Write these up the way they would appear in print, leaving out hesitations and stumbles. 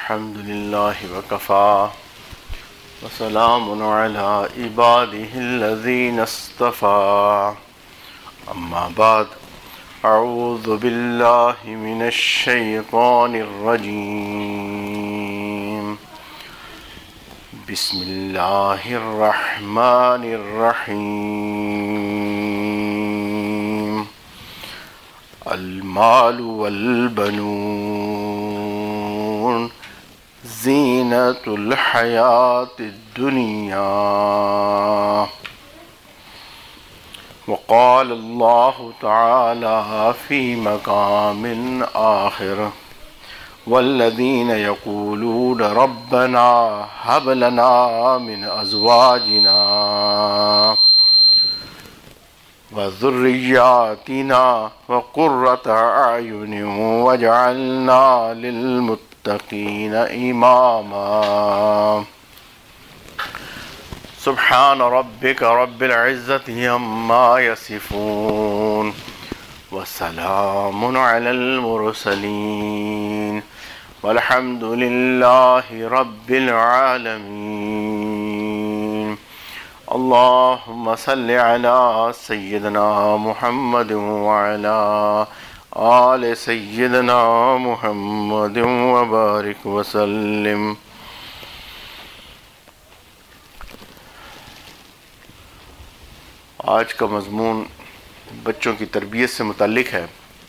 الحمد لله وكفى وسلام على عباده الذين اصطفى أما بعد أعوذ بالله من الشيطان الرجيم بسم الله الرحمن الرحيم المال والبنون زينة الحياة الدنيا وقال الله تعالى في مقام آخر والذين يقولون ربنا هب لنا من أزواجنا وذرياتنا وقرة أعين واجعلنا للمتقين إماما سبحان ربك رب العزة عما يصفون وسلام على المرسلين والحمد لله رب العالمين اللهم صل على سيدنا محمد وعلى آل سيدنا محمد وبارك وسلم. آج کا مضمون بچوں کی تربیت سے متعلق ہے.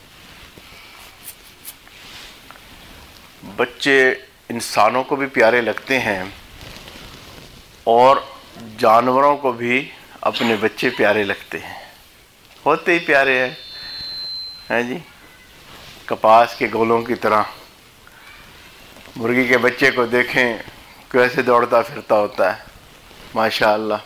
بچے انسانوں کو بھی پیارے لگتے ہیں اور جانوروں کو بھی اپنے بچے پیارے لگتے ہیں، ہوتے ہی پیارے ہیں جی. کپاس کے گولوں کی طرح مرغی کے بچے کو دیکھیں کیسے دوڑتا پھرتا ہوتا ہے، ماشاءاللہ.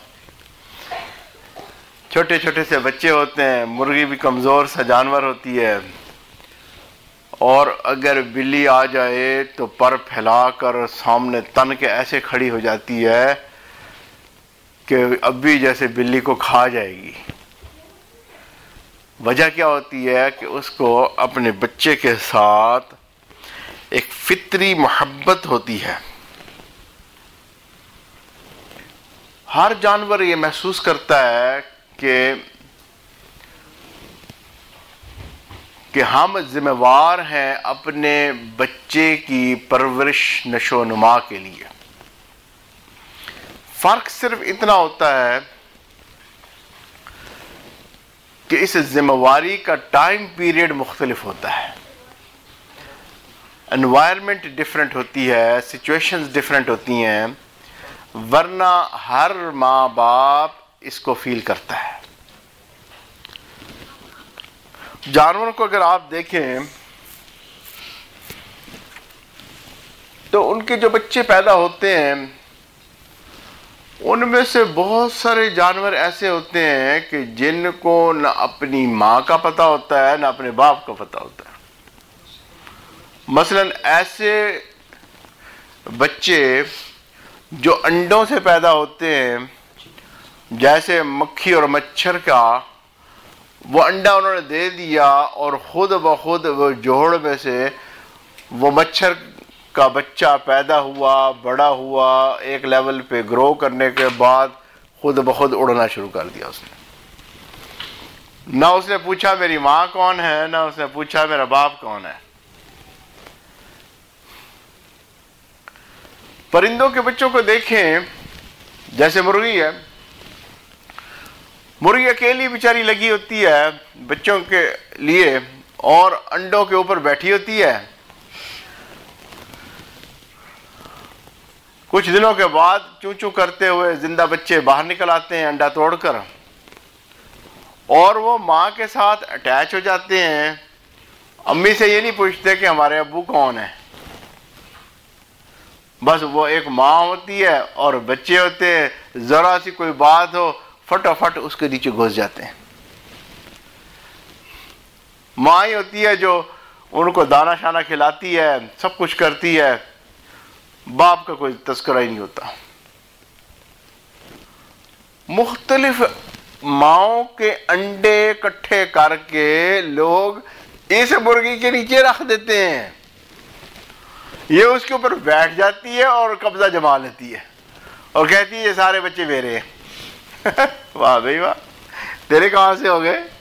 چھوٹے چھوٹے سے بچے ہوتے ہیں. مرغی بھی کمزور سا جانور ہوتی ہے اور اگر بلی آ جائے تو پر پھیلا کر سامنے تن کے ایسے کھڑی ہو جاتی ہے کہ اب بھی جیسے بلی کو کھا جائے گی. وجہ کیا ہوتی ہے کہ اس کو اپنے بچے کے ساتھ ایک فطری محبت ہوتی ہے. ہر جانور یہ محسوس کرتا ہے کہ ہم ذمہ وار ہیں اپنے بچے کی پرورش نشو و نما کے لیے. فرق صرف اتنا ہوتا ہے کہ اس ذمہ واری کا ٹائم پیریڈ مختلف ہوتا ہے، انوائرمنٹ ڈیفرنٹ ہوتی ہے، سچویشنز ڈیفرنٹ ہوتی ہیں، ورنہ ہر ماں باپ اس کو فیل کرتا ہے. جانوروں کو اگر آپ دیکھیں تو ان کے جو بچے پیدا ہوتے ہیں ان میں سے بہت سارے جانور ایسے ہوتے ہیں کہ جن کو نہ اپنی ماں کا پتہ ہوتا ہے نہ اپنے باپ کا پتہ ہوتا ہے. مثلا ایسے بچے جو انڈوں سے پیدا ہوتے ہیں، جیسے مکھی اور مچھر کا، وہ انڈا انہوں نے دے دیا اور خود بخود وہ جوڑ میں سے وہ مچھر کا بچہ پیدا ہوا، بڑا ہوا، ایک لیول پہ گرو کرنے کے بعد خود بخود اڑنا شروع کر دیا. اس نے نہ اس نے پوچھا میری ماں کون ہے، نہ اس نے پوچھا میرا باپ کون ہے. پرندوں کے بچوں کو دیکھیں، جیسے مرغی ہے، مرغی اکیلی بیچاری لگی ہوتی ہے بچوں کے لیے اور انڈوں کے اوپر بیٹھی ہوتی ہے. کچھ دنوں کے بعد چوں چوں کرتے ہوئے زندہ بچے باہر نکل آتے ہیں انڈا توڑ کر، اور وہ ماں کے ساتھ اٹیچ ہو جاتے ہیں. امی سے یہ نہیں پوچھتے کہ ہمارے ابو کون ہیں، بس وہ ایک ماں ہوتی ہے اور بچے ہوتے ہیں، ذرا سی کوئی بات ہو فٹافٹ اس کے نیچے گھس جاتے ہیں. ماں ہی ہوتی ہے جو ان کو دانا شانہ کھلاتی ہے، سب کچھ کرتی ہے، باپ کا کوئی تذکرہ ہی نہیں ہوتا. مختلف ماؤں کے انڈے اکٹھے کر کے لوگ اس مرغی کے نیچے رکھ دیتے ہیں. یہ اس کے اوپر بیٹھ جاتی ہے اور قبضہ جما لیتی ہے اور کہتی ہے یہ سارے بچے میرے ہیں. واہ بھائی واہ، تیرے کہاں سے ہو گئے؟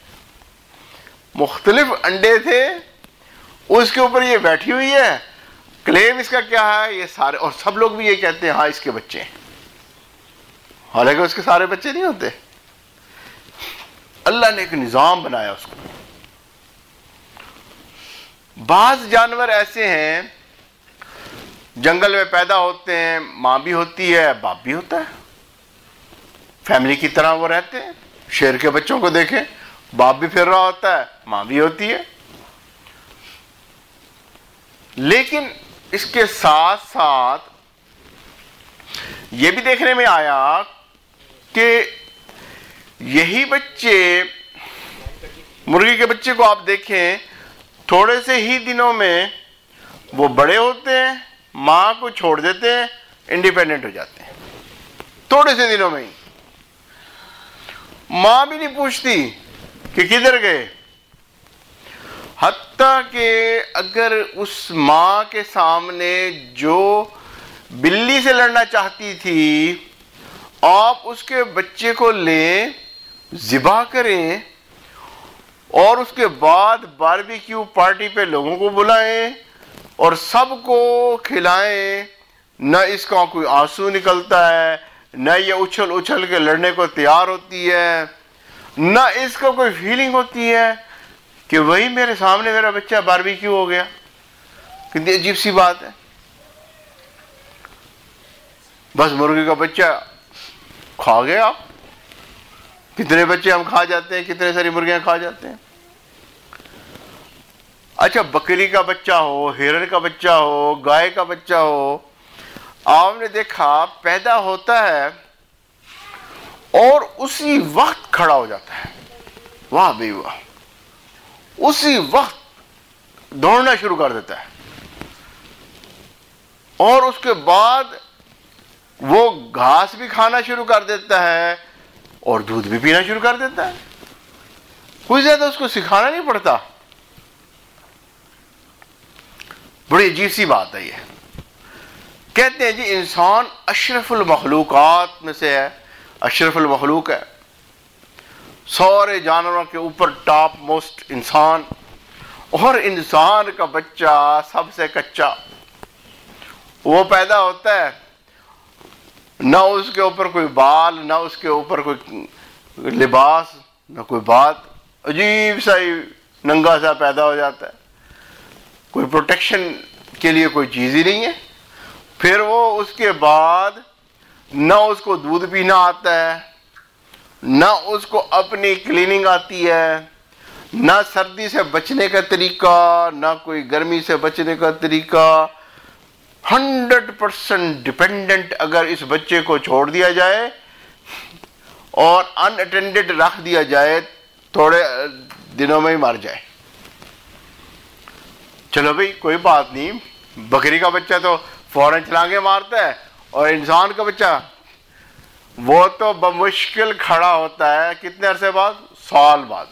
مختلف انڈے تھے، اس کے اوپر یہ بیٹھی ہوئی ہے، کلیم اس کا کیا ہے؟ یہ سارے، اور سب لوگ بھی یہ کہتے ہیں ہاں اس کے بچے ہیں، حالانکہ اس کے سارے بچے نہیں ہوتے. اللہ نے ایک نظام بنایا اس کو. بعض جانور ایسے ہیں جنگل میں پیدا ہوتے ہیں، ماں بھی ہوتی ہے باپ بھی ہوتا ہے، فیملی کی طرح وہ رہتے ہیں. شیر کے بچوں کو دیکھیں، باپ بھی پھر رہا ہوتا ہے، ماں بھی ہوتی ہے. لیکن اس کے ساتھ ساتھ یہ بھی دیکھنے میں آیا کہ یہی بچے، مرغی کے بچے کو آپ دیکھیں، تھوڑے سے ہی دنوں میں وہ بڑے ہوتے ہیں، ماں کو چھوڑ دیتے ہیں، انڈیپینڈنٹ ہو جاتے ہیں تھوڑے سے دنوں میں ہی. ماں بھی نہیں پوچھتی کہ کدھر گئے. حتیٰ کہ اگر اس ماں کے سامنے جو بلی سے لڑنا چاہتی تھی، آپ اس کے بچے کو لیں، ذبح کریں اور اس کے بعد باربیکیو پارٹی پہ لوگوں کو بلائیں اور سب کو کھلائیں، نہ اس کا کوئی آنسو نکلتا ہے، نہ یہ اچھل اچھل کے لڑنے کو تیار ہوتی ہے، نہ اس کو کوئی فیلنگ ہوتی ہے کہ وہی میرے سامنے میرا بچہ باربیکیو ہو گیا. کتنی عجیب سی بات ہے. بس مرغی کا بچہ کھا گیا. آپ کتنے بچے ہم کھا جاتے ہیں، کتنے ساری مرغیاں کھا جاتے ہیں. اچھا، بکری کا بچہ ہو، ہرن کا بچہ ہو، گائے کا بچہ ہو، آپ نے دیکھا پیدا ہوتا ہے اور اسی وقت کھڑا ہو جاتا ہے. واہ بھائی واہ، اسی وقت دوڑنا شروع کر دیتا ہے اور اس کے بعد وہ گھاس بھی کھانا شروع کر دیتا ہے اور دودھ بھی پینا شروع کر دیتا ہے. کوئی زیادہ اس کو سکھانا نہیں پڑتا. بڑی عجیب سی بات ہے. یہ کہتے ہیں جی انسان اشرف المخلوقات میں سے ہے، اشرف المخلوق ہے، سارے جانوروں کے اوپر ٹاپ موسٹ انسان، اور انسان کا بچہ سب سے کچا. وہ پیدا ہوتا ہے، نہ اس کے اوپر کوئی بال، نہ اس کے اوپر کوئی لباس، نہ کوئی بات، عجیب سا ہی ننگا سا پیدا ہو جاتا ہے. کوئی پروٹیکشن کے لیے کوئی چیز ہی نہیں ہے. پھر وہ اس کے بعد نہ اس کو دودھ پینا آتا ہے، نہ اس کو اپنی کلیننگ آتی ہے، نہ سردی سے بچنے کا طریقہ، نہ کوئی گرمی سے بچنے کا طریقہ. 100% ڈپینڈنٹ. اگر اس بچے کو چھوڑ دیا جائے اور ان اٹینڈڈ رکھ دیا جائے، تھوڑے دنوں میں ہی مر جائے. چلو بھئی کوئی بات نہیں، بکری کا بچہ تو فوراً چھلانگے مارتا ہے، اور انسان کا بچہ وہ تو بمشکل کھڑا ہوتا ہے کتنے عرصے بعد؟ سال بعد.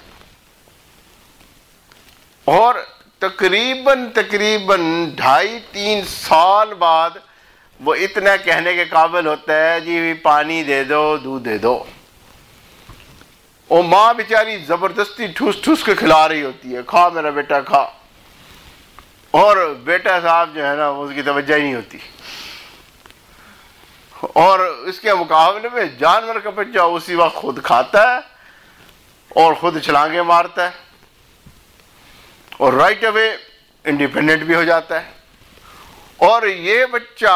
اور تقریباً 2.5-3 سال بعد وہ اتنا کہنے کے قابل ہوتا ہے جی پانی دے دو، دودھ دے دو. اور ماں بیچاری زبردستی ٹھوس ٹھوس کے کھلا رہی ہوتی ہے، کھا میرا بیٹا کھا. اور بیٹا صاحب جو ہے نا اس کی توجہ ہی نہیں ہوتی. اور اس کے مقابلے میں جانور کا بچہ اسی وقت خود کھاتا ہے اور خود چھلانگے مارتا ہے اور رائٹ اوے انڈیپینڈنٹ بھی ہو جاتا ہے. اور یہ بچہ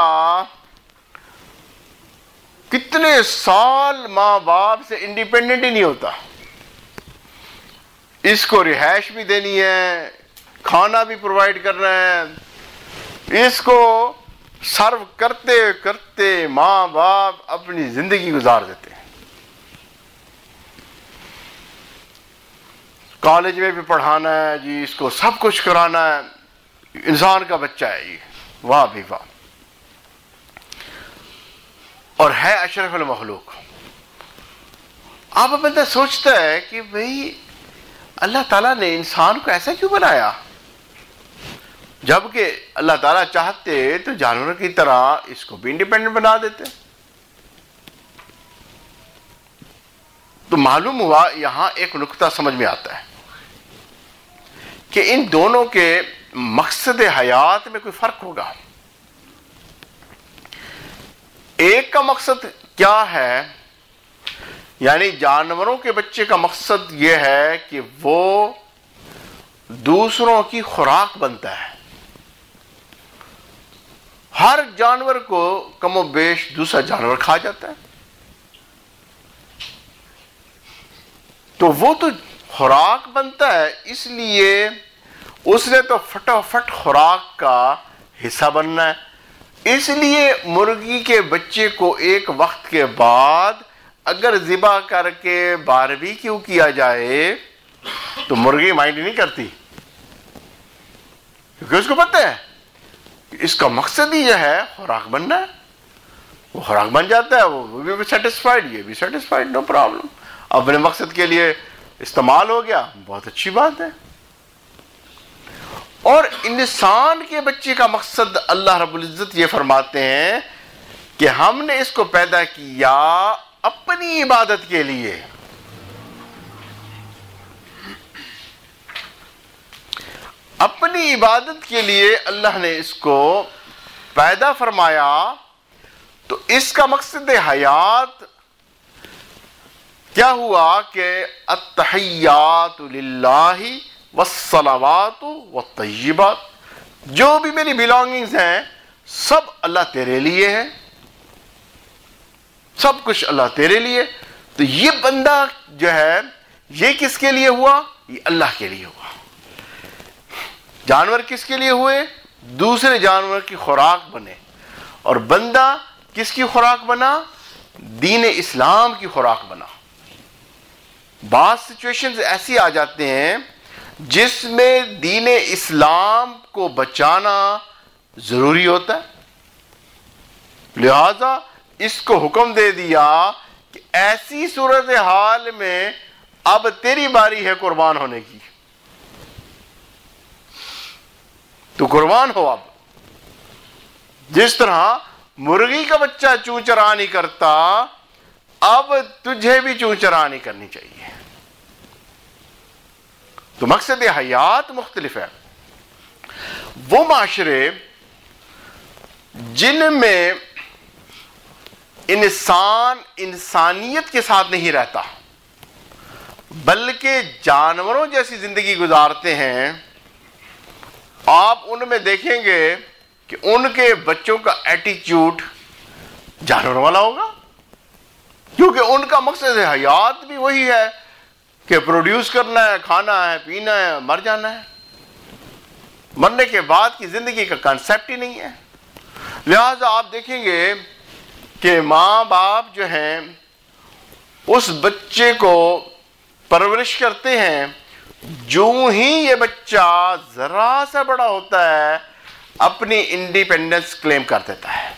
کتنے سال ماں باپ سے انڈیپینڈنٹ ہی نہیں ہوتا. اس کو رہائش بھی دینی ہے، کھانا بھی پرووائڈ کرنا ہے. اس کو سرو کرتے کرتے ماں باپ اپنی زندگی گزار دیتے ہیں. کالج میں بھی پڑھانا ہے جی، اس کو سب کچھ کرانا ہے. انسان کا بچہ ہے یہ. واہ بھی واہ. اور ہے اشرف المخلوق. آپ بندہ سوچتا ہے کہ بھئی اللہ تعالیٰ نے انسان کو ایسا کیوں بنایا؟ جبکہ اللہ تعالیٰ چاہتے تو جانور کی طرح اس کو بھی انڈیپینڈنٹ بنا دیتے. تو معلوم ہوا یہاں ایک نقطہ سمجھ میں آتا ہے کہ ان دونوں کے مقصد حیات میں کوئی فرق ہوگا. ایک کا مقصد کیا ہے؟ یعنی جانوروں کے بچے کا مقصد یہ ہے کہ وہ دوسروں کی خوراک بنتا ہے. ہر جانور کو کم و بیش دوسرا جانور کھا جاتا ہے، تو وہ تو خوراک بنتا ہے، اس لیے اس نے تو فٹافٹ خوراک کا حصہ بننا ہے. اس لیے مرغی کے بچے کو ایک وقت کے بعد اگر ذبح کر کے باربیکیو کیا جائے تو مرغی مائنڈ نہیں کرتی، کیونکہ اس کو پتہ ہے کہ اس کا مقصد ہی یہ ہے خوراک بننا ہے. وہ خوراک بن جاتا ہے، وہ بھی سیٹسفائڈ، یہ بھی سیٹسفائڈ، نو پرابلم. اپنے مقصد کے لیے استعمال ہو گیا، بہت اچھی بات ہے. اور انسان کے بچے کا مقصد اللہ رب العزت یہ فرماتے ہیں کہ ہم نے اس کو پیدا کیا اپنی عبادت کے لیے. اپنی عبادت کے لیے اللہ نے اس کو پیدا فرمایا. تو اس کا مقصد حیات کیا ہوا کہ التحیات للہ والصلوات والطیبات، جو بھی میری بلانگنگز ہیں سب اللہ تیرے لیے ہے، سب کچھ اللہ تیرے لیے. تو یہ بندہ جو ہے یہ کس کے لیے ہوا؟ یہ اللہ کے لیے ہوا. جانور کس کے لیے ہوئے؟ دوسرے جانور کی خوراک بنے. اور بندہ کس کی خوراک بنا؟ دین اسلام کی خوراک بنا. بعض سچویشنز ایسی آ جاتے ہیں جس میں دین اسلام کو بچانا ضروری ہوتا ہے، لہذا اس کو حکم دے دیا کہ ایسی صورتحال میں اب تیری باری ہے قربان ہونے کی، تو قربان ہو. اب جس طرح مرغی کا بچہ چوں چرا نہیں کرتا، اب تجھے بھی چوں چرا نہیں کرنی چاہیے. تو مقصد حیات مختلف ہے. وہ معاشرے جن میں انسان انسانیت کے ساتھ نہیں رہتا بلکہ جانوروں جیسی زندگی گزارتے ہیں، آپ ان میں دیکھیں گے کہ ان کے بچوں کا ایٹیچیوڈ جانوروں والا ہوگا، کیونکہ ان کا مقصد حیات بھی وہی ہے کہ پروڈیوس کرنا ہے، کھانا ہے، پینا ہے، مر جانا ہے. مرنے کے بعد کی زندگی کا کانسیپٹ ہی نہیں ہے. لہذا آپ دیکھیں گے کہ ماں باپ جو ہیں اس بچے کو پرورش کرتے ہیں، جو ہی یہ بچہ ذرا سا بڑا ہوتا ہے اپنی انڈیپینڈنس کلیم کر دیتا ہے.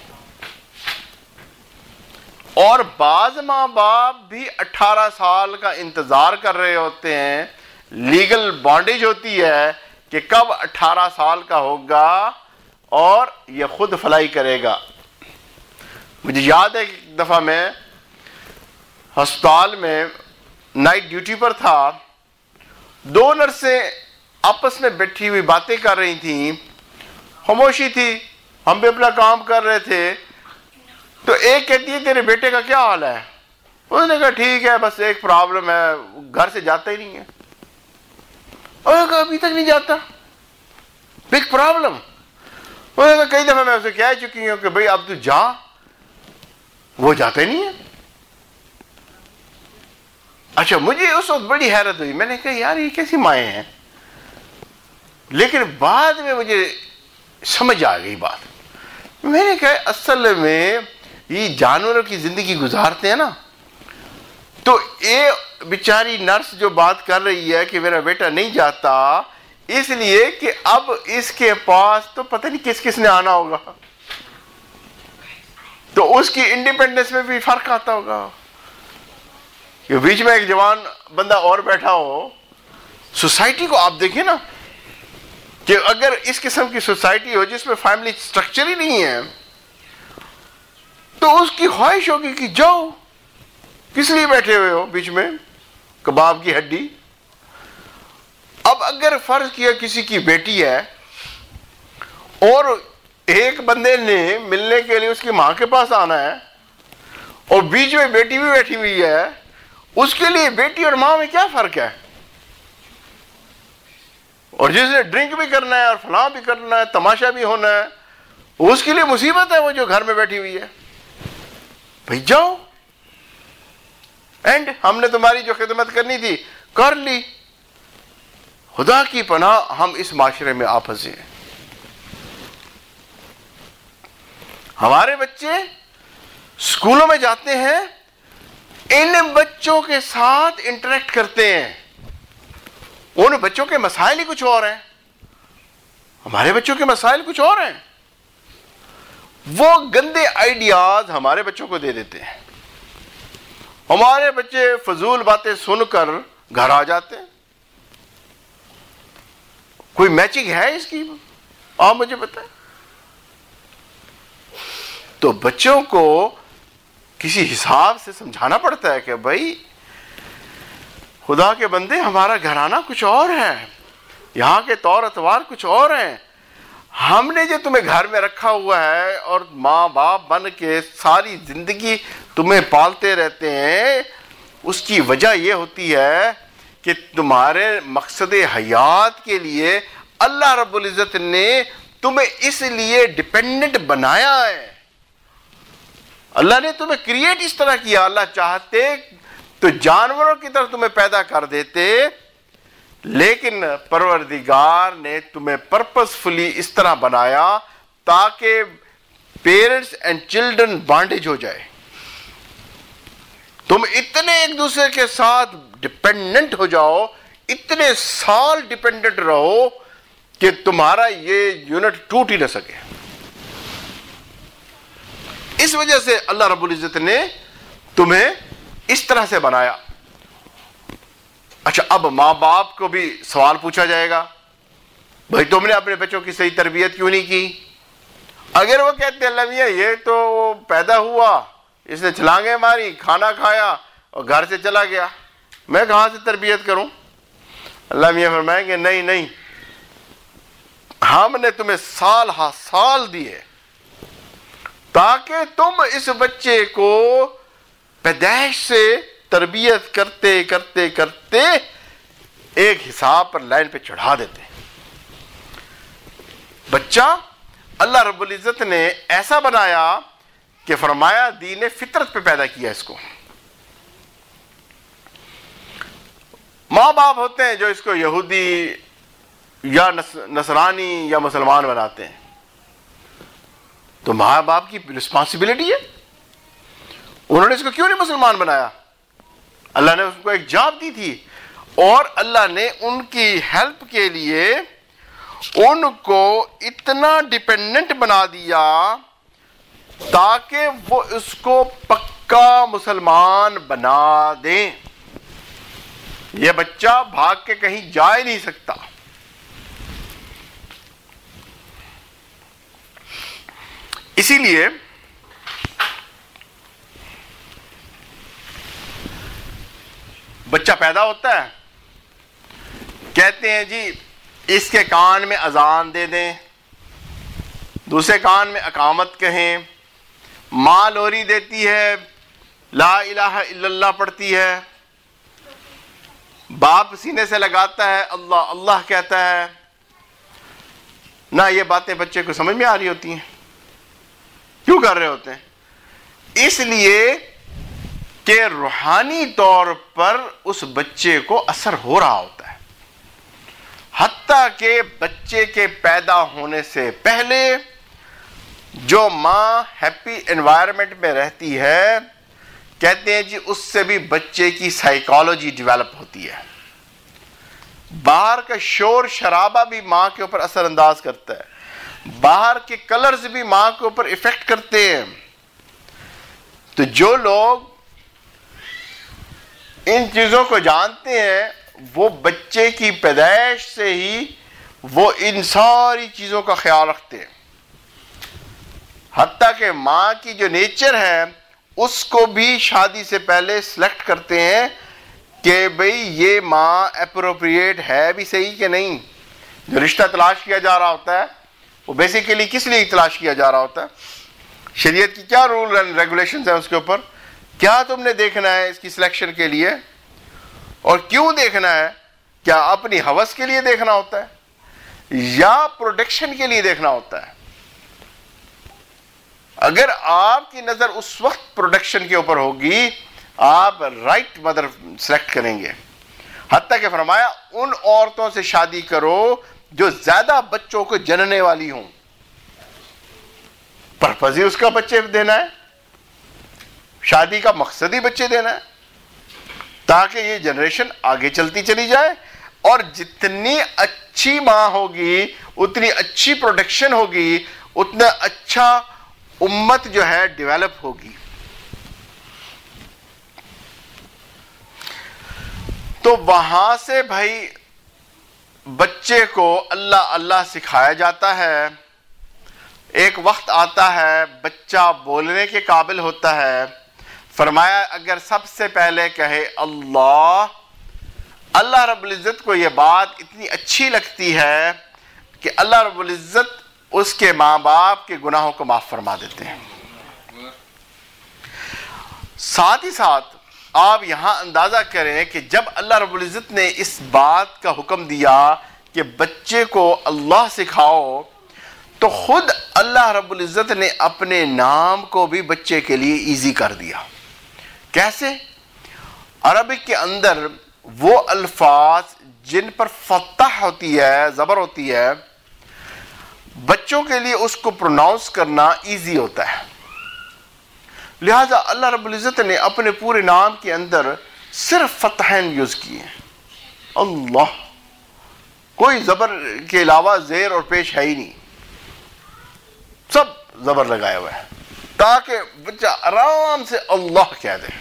اور بعض ماں باپ بھی 18 سال کا انتظار کر رہے ہوتے ہیں، لیگل بانڈیج ہوتی ہے کہ کب 18 سال کا ہوگا اور یہ خود فلائی کرے گا. مجھے یاد ہے کہ ایک دفعہ میں ہسپتال میں نائٹ ڈیوٹی پر تھا، 2 نرسیں آپس میں بیٹھی ہوئی باتیں کر رہی تھیں، خاموشی تھی، ہم بھی اپنا کام کر رہے تھے. تو ایک کہتی ہے تیرے بیٹے کا کیا حال ہے؟ اس نے کہا ٹھیک ہے، بس ایک پرابلم ہے، گھر سے جاتا ہی نہیں ہے. اور کہا ابھی تک نہیں جاتا، بگ پرابلم. انہوں نے کہا کئی دفعہ میں اسے کہہ چکی ہوں کہ بھئی اب تو جا، وہ جاتا ہی نہیں ہے. اچھا مجھے اس وقت بڑی حیرت ہوئی، میں نے کہا یار یہ کیسی مائیں ہیں. لیکن بعد میں مجھے سمجھ آ گئی بات. میں نے کہا اصل میں یہ جانوروں کی زندگی گزارتے ہیں نا، تو یہ بیچاری نرس جو بات کر رہی ہے کہ میرا بیٹا نہیں جاتا، اس لیے کہ اب اس کے پاس تو پتہ نہیں کس کس نے آنا ہوگا، تو اس کی انڈیپینڈنس میں بھی فرق آتا ہوگا. کہ بیچ میں ایک جوان بندہ اور بیٹھا ہو. سوسائٹی کو آپ دیکھیں نا، کہ اگر اس قسم کی سوسائٹی ہو جس میں فیملی سٹرکچر ہی نہیں ہے تو اس کی خواہش ہوگی کہ جاؤ، کس لیے بیٹھے ہوئے ہو بیچ میں کباب کی ہڈی. اب اگر فرض کیا کسی کی بیٹی ہے اور ایک بندے نے ملنے کے لیے اس کی ماں کے پاس آنا ہے اور بیچ میں بیٹی بھی بیٹھی ہوئی ہے، اس کے لیے بیٹی اور ماں میں کیا فرق ہے؟ اور جس نے ڈرنک بھی کرنا ہے اور فلاں بھی کرنا ہے، تماشا بھی ہونا ہے، اس کے لیے مصیبت ہے وہ جو گھر میں بیٹھی ہوئی ہے. بھائی جاؤ، اینڈ ہم نے تمہاری جو خدمت کرنی تھی کر لی. خدا کی پناہ ہم اس معاشرے میں آ پھنسے ہیں. ہمارے بچے اسکولوں میں جاتے ہیں، ان بچوں کے ساتھ انٹریکٹ کرتے ہیں، ان بچوں کے مسائل ہی کچھ اور ہیں، ہمارے بچوں کے مسائل کچھ اور ہیں. وہ گندے آئیڈیاز ہمارے بچوں کو دے دیتے ہیں، ہمارے بچے فضول باتیں سن کر گھر آ جاتے ہیں. کوئی میچنگ ہے اس کی؟ آپ مجھے بتائیں. تو بچوں کو کسی حساب سے سمجھانا پڑتا ہے کہ بھائی خدا کے بندے، ہمارا گھرانہ کچھ اور ہے، یہاں کے طور اتوار کچھ اور ہیں. ہم نے جو تمہیں گھر میں رکھا ہوا ہے اور ماں باپ بن کے ساری زندگی تمہیں پالتے رہتے ہیں، اس کی وجہ یہ ہوتی ہے کہ تمہارے مقصد حیات کے لیے اللہ رب العزت نے تمہیں اس لیے ڈیپینڈنٹ بنایا ہے. اللہ نے تمہیں کریٹ اس طرح کیا. اللہ چاہتے تو جانوروں کی طرح تمہیں پیدا کر دیتے، لیکن پروردگار نے تمہیں پرپسفلی اس طرح بنایا تاکہ پیرنٹس اینڈ چلڈرن بانڈیج ہو جائے. تم اتنے ایک دوسرے کے ساتھ ڈپینڈنٹ ہو جاؤ، اتنے سال ڈپینڈنٹ رہو کہ تمہارا یہ یونٹ ٹوٹ ہی نہ سکے. اس وجہ سے اللہ رب العزت نے تمہیں اس طرح سے بنایا. اچھا، اب ماں باپ کو بھی سوال پوچھا جائے گا، بھائی تم نے اپنے بچوں کی صحیح تربیت کیوں نہیں کی؟ اگر وہ کہتے ہیں اللہ میاں یہ تو پیدا ہوا، اس نے چھلانگیں ماری، کھانا کھایا اور گھر سے چلا گیا، میں کہاں سے تربیت کروں؟ اللہ میاں فرمائیں گے نہیں نہیں، ہم نے تمہیں سال ہا سال دیے تاکہ تم اس بچے کو پیدائش سے تربیت کرتے کرتے کرتے ایک حساب پر لائن پہ چڑھا دیتے. بچہ اللہ رب العزت نے ایسا بنایا کہ فرمایا دین فطرت پہ پیدا کیا اس کو. ماں باپ ہوتے ہیں جو اس کو یہودی یا نصرانی یا مسلمان بناتے ہیں، تو ماں باپ کی رسپانسبلٹی ہے. انہوں نے اس کو کیوں نہیں مسلمان بنایا؟ اللہ نے اس کو ایک جاب دی تھی، اور اللہ نے ان کی ہیلپ کے لیے ان کو اتنا ڈیپینڈنٹ بنا دیا تاکہ وہ اس کو پکا مسلمان بنا دیں. یہ بچہ بھاگ کے کہیں جا ہی نہیں سکتا. اسی لیے بچہ پیدا ہوتا ہے، کہتے ہیں جی اس کے کان میں اذان دے دیں، دوسرے کان میں اقامت کہیں، ماں لوری دیتی ہے، لا الہ الا اللہ پڑھتی ہے، باپ سینے سے لگاتا ہے، اللہ اللہ کہتا ہے. نہ یہ باتیں بچے کو سمجھ میں آ رہی ہوتی ہیں. کیوں کر رہے ہوتے ہیں؟ اس لیے کہ روحانی طور پر اس بچے کو اثر ہو رہا ہوتا ہے. حتیٰ کہ بچے کے پیدا ہونے سے پہلے جو ماں ہیپی انوائرمنٹ میں رہتی ہے، کہتے ہیں جی اس سے بھی بچے کی سائیکالوجی ڈیولپ ہوتی ہے. باہر کا شور شرابہ بھی ماں کے اوپر اثر انداز کرتا ہے، باہر کے کلرز بھی ماں کے اوپر افیکٹ کرتے ہیں. تو جو لوگ ان چیزوں کو جانتے ہیں وہ بچے کی پیدائش سے ہی وہ ان ساری چیزوں کا خیال رکھتے ہیں، حتیٰ کہ ماں کی جو نیچر ہے اس کو بھی شادی سے پہلے سلیکٹ کرتے ہیں کہ بھئی یہ ماں اپروپریٹ ہے بھی صحیح کہ نہیں. جو رشتہ تلاش کیا جا رہا ہوتا ہے وہ بیسیکلی کس لیے تلاش کیا جا رہا ہوتا ہے؟ شریعت کی کیا رول اینڈ ریگولیشنز ہیں اس کے اوپر؟ کیا تم نے دیکھنا ہے اس کی سلیکشن کے لیے؟ اور کیوں دیکھنا ہے؟ کیا اپنی ہوس کے لیے دیکھنا ہوتا ہے یا پروٹیکشن کے لیے دیکھنا ہوتا ہے؟ اگر آپ کی نظر اس وقت پروٹیکشن کے اوپر ہوگی آپ رائٹ مدر سلیکٹ کریں گے. حتیٰ کہ فرمایا ان عورتوں سے شادی کرو جو زیادہ بچوں کو جننے والی ہوں. پرپز ہی اس کا بچے دینا ہے، شادی کا مقصد ہی بچے دینا ہے تاکہ یہ جنریشن آگے چلتی چلی جائے. اور جتنی اچھی ماں ہوگی اتنی اچھی پروٹیکشن ہوگی، اتنا اچھا امت جو ہے ڈیولپ ہوگی. تو وہاں سے بھائی بچے کو اللہ اللہ سکھایا جاتا ہے. ایک وقت آتا ہے بچہ بولنے کے قابل ہوتا ہے. فرمایا اگر سب سے پہلے کہے اللہ رب العزت کو یہ بات اتنی اچھی لگتی ہے کہ اللہ رب العزت اس کے ماں باپ کے گناہوں کو معاف فرما دیتے ہیں. ساتھ ہی ساتھ آپ یہاں اندازہ کریں کہ جب اللہ رب العزت نے اس بات کا حکم دیا کہ بچے کو اللہ سکھاؤ تو خود اللہ رب العزت نے اپنے نام کو بھی بچے کے لیے ایزی کر دیا. کیسے؟ عربک کے اندر وہ الفاظ جن پر فتح ہوتی ہے، زبر ہوتی ہے، بچوں کے لیے اس کو پروناؤنس کرنا ایزی ہوتا ہے. لہذا اللہ رب العزت نے اپنے پورے نام کے اندر صرف فتحین یوز کیے ہیں. اللہ، کوئی زبر کے علاوہ زیر اور پیش ہے ہی نہیں، سب زبر لگایا ہوا ہے تاکہ بچہ آرام سے اللہ کہہ دے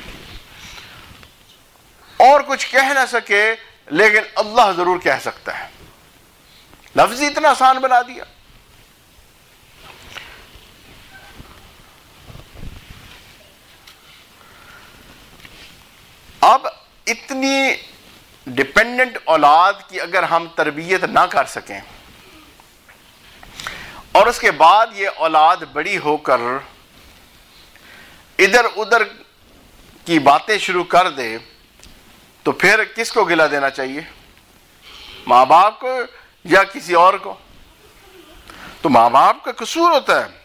اور کچھ کہہ نہ سکے لیکن اللہ ضرور کہہ سکتا ہے. لفظ اتنا آسان بنا دیا. اب اتنی ڈیپینڈنٹ اولاد کی اگر ہم تربیت نہ کر سکیں اور اس کے بعد یہ اولاد بڑی ہو کر ادھر ادھر کی باتیں شروع کر دے تو پھر کس کو گلہ دینا چاہیے؟ ماں باپ کو یا کسی اور کو؟ تو ماں باپ کا قصور ہوتا ہے.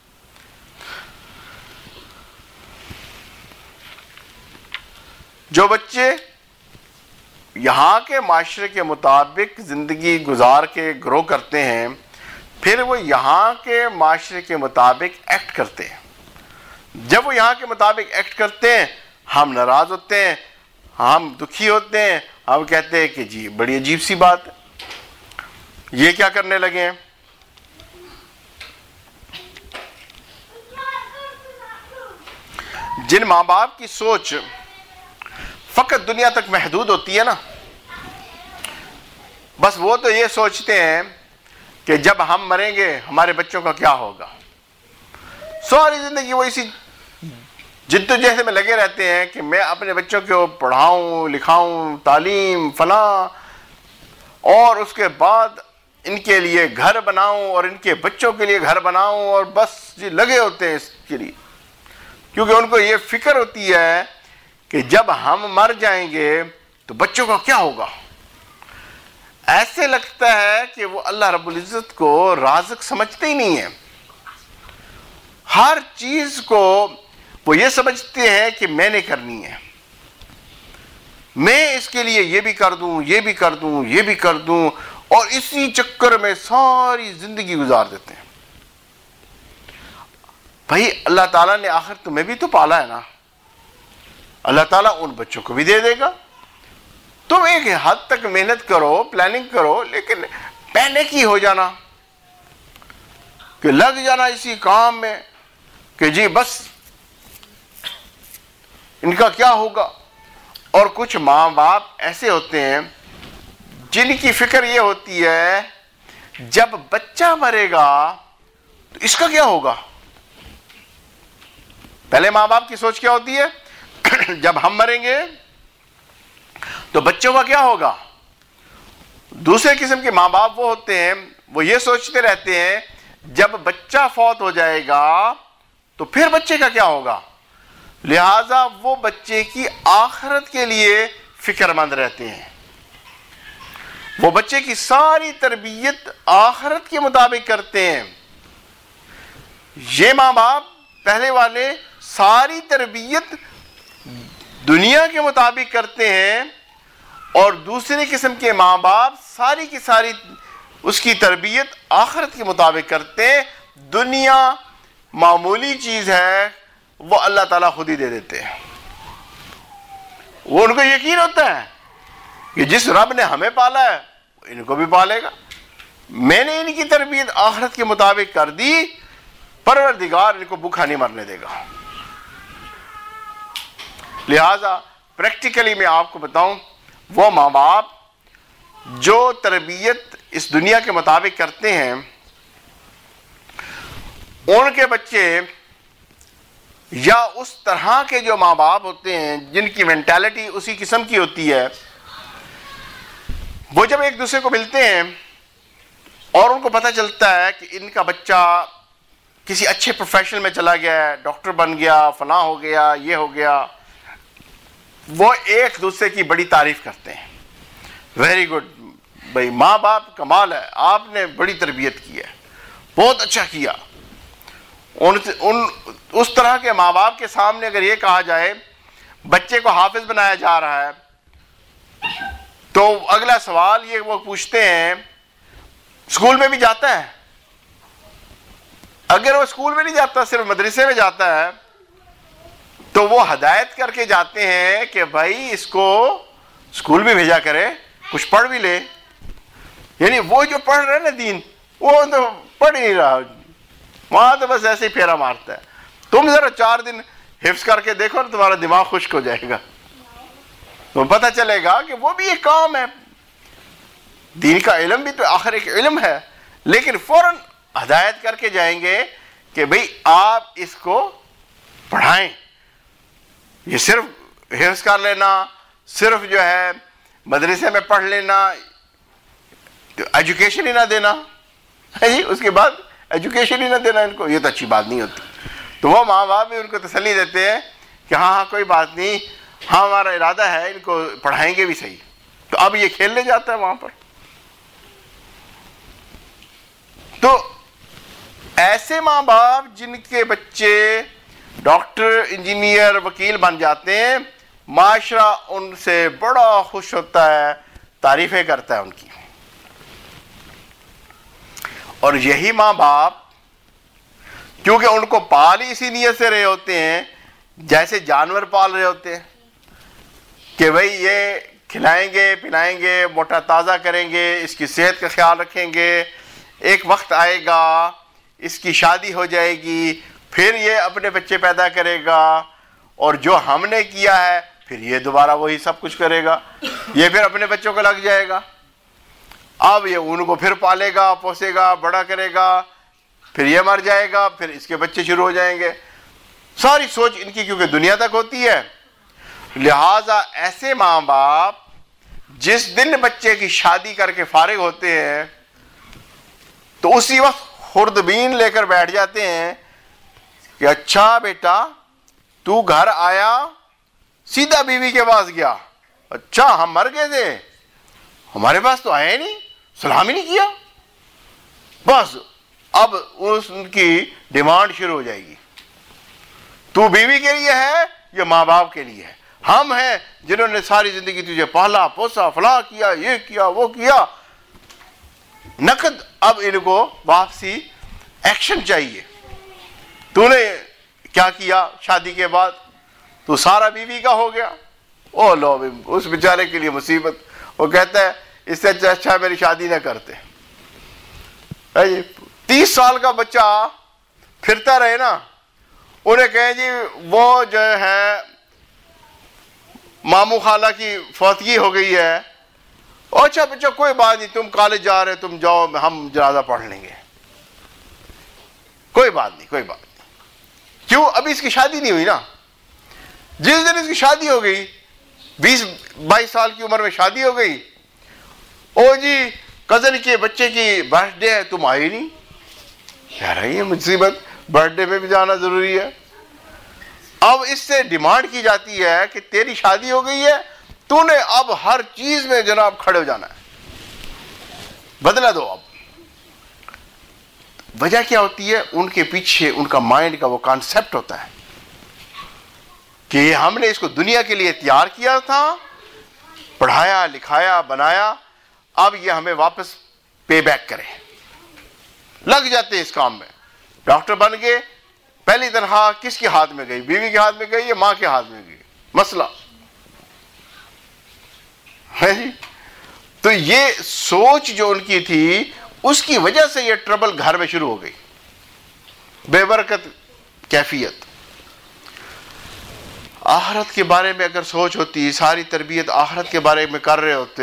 جو بچے یہاں کے معاشرے کے مطابق زندگی گزار کے گرو کرتے ہیں پھر وہ یہاں کے معاشرے کے مطابق ایکٹ کرتے ہیں. جب وہ یہاں کے مطابق ایکٹ کرتے ہیں ہم ناراض ہوتے ہیں، ہم دکھی ہوتے ہیں، ہم کہتے ہیں کہ جی بڑی عجیب سی بات ہے، یہ کیا کرنے لگے ہیں. جن ماں باپ کی سوچ فقط دنیا تک محدود ہوتی ہے نا، بس وہ تو یہ سوچتے ہیں کہ جب ہم مریں گے ہمارے بچوں کا کیا ہوگا. ساری زندگی وہ اسی جدوجہد میں لگے رہتے ہیں کہ میں اپنے بچوں کو پڑھاؤں لکھاؤں، تعلیم فلاں، اور اس کے بعد ان کے لیے گھر بناؤں اور ان کے بچوں کے لیے گھر بناؤں، اور بس جی لگے ہوتے ہیں اس کے لیے. کیونکہ ان کو یہ فکر ہوتی ہے کہ جب ہم مر جائیں گے تو بچوں کا کیا ہوگا. ایسے لگتا ہے کہ وہ اللہ رب العزت کو رازق سمجھتے ہی نہیں ہیں. ہر چیز کو وہ یہ سمجھتے ہیں کہ میں نے کرنی ہے، میں اس کے لیے یہ بھی کر دوں، یہ بھی کر دوں، یہ بھی کر دوں، اور اسی چکر میں ساری زندگی گزار دیتے ہیں. بھائی اللہ تعالیٰ نے آخر تمہیں بھی تو پالا ہے نا، اللہ تعالیٰ ان بچوں کو بھی دے دے گا. تم ایک حد تک محنت کرو، پلاننگ کرو، لیکن پینک ہی ہو جانا کہ لگ جانا اسی کام میں کہ جی بس ان کا کیا ہوگا. اور کچھ ماں باپ ایسے ہوتے ہیں جن کی فکر یہ ہوتی ہے جب بچہ مرے گا تو اس کا کیا ہوگا؟ پہلے ماں باپ کی سوچ کیا ہوتی ہے؟ جب ہم مریں گے تو بچوں کا کیا ہوگا؟ دوسرے قسم کے ماں باپ وہ ہوتے ہیں، وہ یہ سوچتے رہتے ہیں جب بچہ فوت ہو جائے گا تو پھر بچے کا کیا ہوگا، لہذا وہ بچے کی آخرت کے لیے فکر مند رہتے ہیں، وہ بچے کی ساری تربیت آخرت کے مطابق کرتے ہیں۔ یہ ماں باپ پہلے والے ساری تربیت دنیا کے مطابق کرتے ہیں، اور دوسرے قسم کے ماں باپ ساری کی ساری اس کی تربیت آخرت کے مطابق کرتے ہیں۔ دنیا معمولی چیز ہے، وہ اللہ تعالیٰ خود ہی دے دیتے ہیں۔ وہ ان کو یقین ہوتا ہے کہ جس رب نے ہمیں پالا ہے ان کو بھی پالے گا، میں نے ان کی تربیت آخرت کے مطابق کر دی، پروردگار ان کو بھوکا نہیں مرنے دے گا۔ لہذا پریکٹیکلی میں آپ کو بتاؤں، وہ ماں باپ جو تربیت اس دنیا کے مطابق کرتے ہیں، ان کے بچے یا اس طرح کے جو ماں باپ ہوتے ہیں جن کی مینٹالٹی اسی قسم کی ہوتی ہے، وہ جب ایک دوسرے کو ملتے ہیں اور ان کو پتہ چلتا ہے کہ ان کا بچہ کسی اچھے پروفیشن میں چلا گیا ہے، ڈاکٹر بن گیا، فلاں ہو گیا، یہ ہو گیا، وہ ایک دوسرے کی بڑی تعریف کرتے ہیں، ویری گڈ بھائی، ماں باپ کمال ہے، آپ نے بڑی تربیت کی ہے، بہت اچھا کیا۔ اس طرح کے ماں باپ کے سامنے اگر یہ کہا جائے بچے کو حافظ بنایا جا رہا ہے، تو اگلا سوال یہ وہ پوچھتے ہیں اسکول میں بھی جاتا ہے؟ اگر وہ اسکول میں نہیں جاتا، صرف مدرسے میں جاتا ہے، تو وہ ہدایت کر کے جاتے ہیں کہ بھائی اس کو اسکول بھی بھیجا کرے، کچھ پڑھ بھی لے۔ یعنی وہ جو پڑھ رہے نا دین، وہ تو پڑھ ہی نہیں رہا، وہاں تو بس ایسے ہی پھیرا مارتا ہے۔ تم ذرا 4 دن حفظ کر کے دیکھو نا، تمہارا دماغ خشک ہو جائے گا، تو پتہ چلے گا کہ وہ بھی ایک کام ہے، دین کا علم بھی تو آخر ایک علم ہے، لیکن فوراً ہدایت کر کے جائیں گے کہ بھئی آپ اس کو پڑھائیں۔ یہ صرف حفظ کر لینا، صرف جو ہے مدرسے میں پڑھ لینا، ایجوکیشن ہی نہ دینا، اس کے بعد ایجوکیشن ہی نہ دینا ان کو، یہ تو اچھی بات نہیں ہوتی۔ تو وہ ماں باپ بھی ان کو تسلی دیتے ہیں کہ ہاں کوئی بات نہیں، ہاں ہمارا ارادہ ہے، ان کو پڑھائیں گے بھی صحیح۔ تو اب یہ کھیلنے جاتا ہے وہاں پر۔ تو ایسے ماں باپ جن کے بچے ڈاکٹر، انجینئر، وکیل بن جاتے ہیں، معاشرہ ان سے بڑا خوش ہوتا ہے، تعریفیں کرتا ہے ان کی۔ اور یہی ماں باپ کیونکہ ان کو پال ہی اسی نیت سے رہے ہوتے ہیں جیسے جانور پال رہے ہوتے ہیں کہ بھئی یہ کھلائیں گے، پلائیں گے، موٹا تازہ کریں گے، اس کی صحت کا خیال رکھیں گے، ایک وقت آئے گا اس کی شادی ہو جائے گی، پھر یہ اپنے بچے پیدا کرے گا، اور جو ہم نے کیا ہے پھر یہ دوبارہ وہی سب کچھ کرے گا، یہ پھر اپنے بچوں کو لگ جائے گا، اب یہ ان کو پھر پالے گا، پوسے گا، بڑا کرے گا، پھر یہ مر جائے گا، پھر اس کے بچے شروع ہو جائیں گے۔ ساری سوچ ان کی کیونکہ دنیا تک ہوتی ہے، لہذا ایسے ماں باپ جس دن بچے کی شادی کر کے فارغ ہوتے ہیں تو اسی وقت خوردبین لے کر بیٹھ جاتے ہیں کہ اچھا بیٹا تو گھر آیا، سیدھا بیوی کے پاس گیا، اچھا ہم مر گئے تھے، ہمارے پاس تو آیا ہی نہیں، سلام ہی نہیں کیا، بس اب ان کی ڈیمانڈ شروع ہو جائے گی، تو بیوی کے لیے ہے یا ماں باپ کے لیے ہے؟ ہم ہیں جنہوں نے ساری زندگی تجھے پالا پوسا، فلاں کیا، یہ کیا، وہ کیا، نقد اب ان کو واپسی ایکشن چاہیے۔ تو نے کیا کیا شادی کے بعد؟ تو سارا بیوی کا ہو گیا، او لو اس بیچارے کے لیے مصیبت، وہ کہتا ہے اس سے اچھا میری شادی نہ کرتے۔ 30 سال کا بچہ پھرتا رہے نا، انہیں کہیں جی وہ جو ہے ماموں خالہ کی فوتگی ہو گئی ہے، اچھا بچہ کوئی بات نہیں، تم کالج جا رہے تم جاؤ، ہم جنازہ پڑھ لیں گے، کوئی بات نہیں کوئی بات نہیں. کیوں؟ ابھی اس کی شادی نہیں ہوئی نا. جس دن اس کی شادی ہو گئی، 20-22 سال کی عمر میں شادی ہو گئی، او جی کزن کے بچے کی برتھ ڈے ہے تم آئی نہیں. یار یہ مصیبت، برتھ ڈے میں بھی جانا ضروری ہے. اب اس سے ڈیمانڈ کی جاتی ہے کہ تیری شادی ہو گئی ہے، تو نے اب ہر چیز میں جناب کھڑے ہو جانا ہے، بدلا دو. اب وجہ کیا ہوتی ہے؟ ان کے پیچھے ان کا مائنڈ کا وہ کانسیپٹ ہوتا ہے کہ ہم نے اس کو دنیا کے لیے تیار کیا تھا، پڑھایا لکھایا بنایا، اب یہ ہمیں واپس پے بیک کرے. لگ جاتے ہیں اس کام میں. ڈاکٹر بن گئے، پہلی تنخواہ کس کے ہاتھ میں گئی؟ بیوی کے ہاتھ میں گئی یا ماں کے ہاتھ میں گئی؟ مسئلہ ہے جی. تو یہ سوچ جو ان کی تھی، اس کی وجہ سے یہ ٹربل گھر میں شروع ہو گئی، بے برکت کیفیت. آخرت کے بارے میں اگر سوچ ہوتی، ساری تربیت آخرت کے بارے میں کر رہے ہوتے،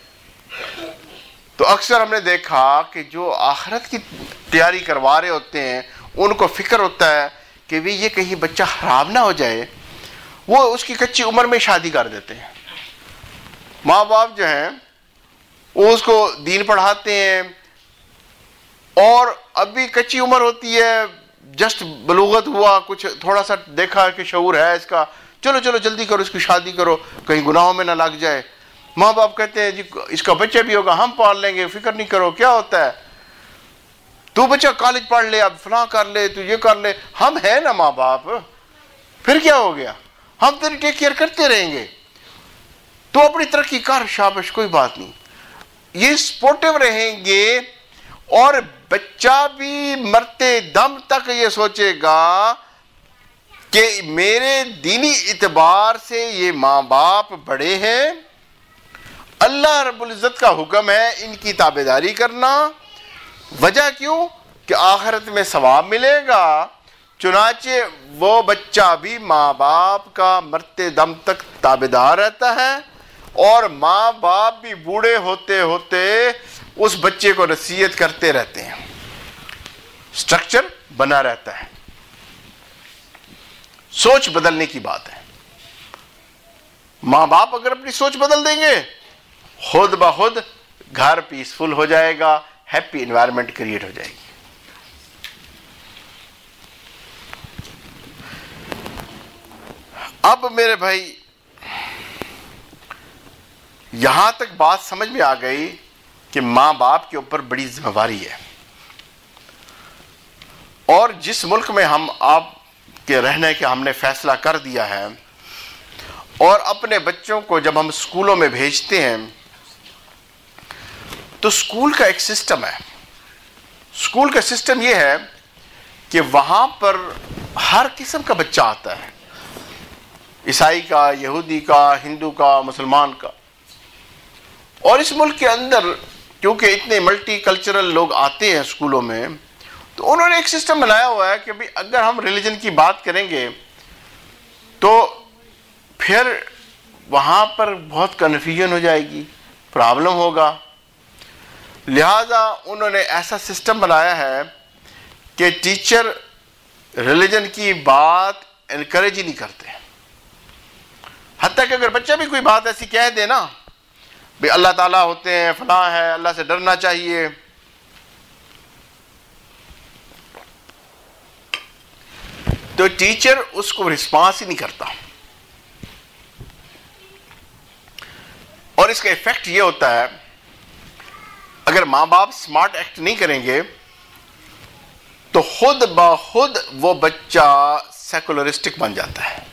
تو اکثر ہم نے دیکھا کہ جو آخرت کی تیاری کروا رہے ہوتے ہیں ان کو فکر ہوتا ہے کہ بھی یہ کہیں بچہ خراب نہ ہو جائے، وہ اس کی کچی عمر میں شادی کر دیتے ہیں. ماں باپ جو ہیں وہ اس کو دین پڑھاتے ہیں، اور ابھی کچی عمر ہوتی ہے، جسٹ بلوغت ہوا، کچھ تھوڑا سا دیکھا کہ شعور ہے اس کا، چلو چلو جلدی کرو اس کی شادی کرو کہیں گناہوں میں نہ لگ جائے. ماں باپ کہتے ہیں جی اس کا بچہ بھی ہوگا، ہم پال لیں گے، فکر نہیں کرو. کیا ہوتا ہے؟ تو بچہ کالج پڑھ لے، اب فلاں کر لے، تو یہ کر لے. ہم ہیں نا ماں باپ، پھر کیا ہو گیا؟ ہم تیری ٹیک کیئر کرتے رہیں گے، تو اپنی ترقی کر، شابش کوئی بات نہیں. یہ سپورٹیو رہیں گے، اور بچہ بھی مرتے دم تک یہ سوچے گا کہ میرے دینی اعتبار سے یہ ماں باپ بڑے ہیں، اللہ رب العزت کا حکم ہے ان کی تابعداری کرنا. وجہ کیوں؟ کہ آخرت میں ثواب ملے گا. چنانچہ وہ بچہ بھی ماں باپ کا مرتے دم تک تابعدار رہتا ہے، اور ماں باپ بھی بوڑھے ہوتے ہوتے اس بچے کو نصیحت کرتے رہتے ہیں. سٹرکچر بنا رہتا ہے. سوچ بدلنے کی بات ہے. ماں باپ اگر اپنی سوچ بدل دیں گے، خود بخود گھر پیسفل ہو جائے گا، ہیپی انوائرمنٹ کریٹ ہو جائے گی. اب میرے بھائی یہاں تک بات سمجھ میں آ گئی کہ ماں باپ کے اوپر بڑی ذمہ داری ہے. اور جس ملک میں ہم آپ کے رہنے کا ہم نے فیصلہ کر دیا ہے، اور اپنے بچوں کو جب ہم اسکولوں میں بھیجتے ہیں تو اسکول کا ایک سسٹم ہے. اسکول کا سسٹم یہ ہے کہ وہاں پر ہر قسم کا بچہ آتا ہے، عیسائی کا، یہودی کا، ہندو کا، مسلمان کا. اور اس ملک کے اندر کیونکہ اتنے ملٹی کلچرل لوگ آتے ہیں اسکولوں میں، تو انہوں نے ایک سسٹم بنایا ہوا ہے کہ بھی اگر ہم ریلیجن کی بات کریں گے تو پھر وہاں پر بہت کنفیوژن ہو جائے گی، پرابلم ہوگا. لہذا انہوں نے ایسا سسٹم بنایا ہے کہ ٹیچر ریلیجن کی بات انکریج ہی نہیں کرتے. حتیٰ کہ اگر بچہ بھی کوئی بات ایسی کہہ دے نا، بھی اللہ تعالیٰ ہوتے ہیں، فلاں ہے، اللہ سے ڈرنا چاہیے، تو ٹیچر اس کو رسپانس ہی نہیں کرتا. اور اس کا ایفیکٹ یہ ہوتا ہے، اگر ماں باپ سمارٹ ایکٹ نہیں کریں گے تو خود بخود وہ بچہ سیکولرسٹک بن جاتا ہے.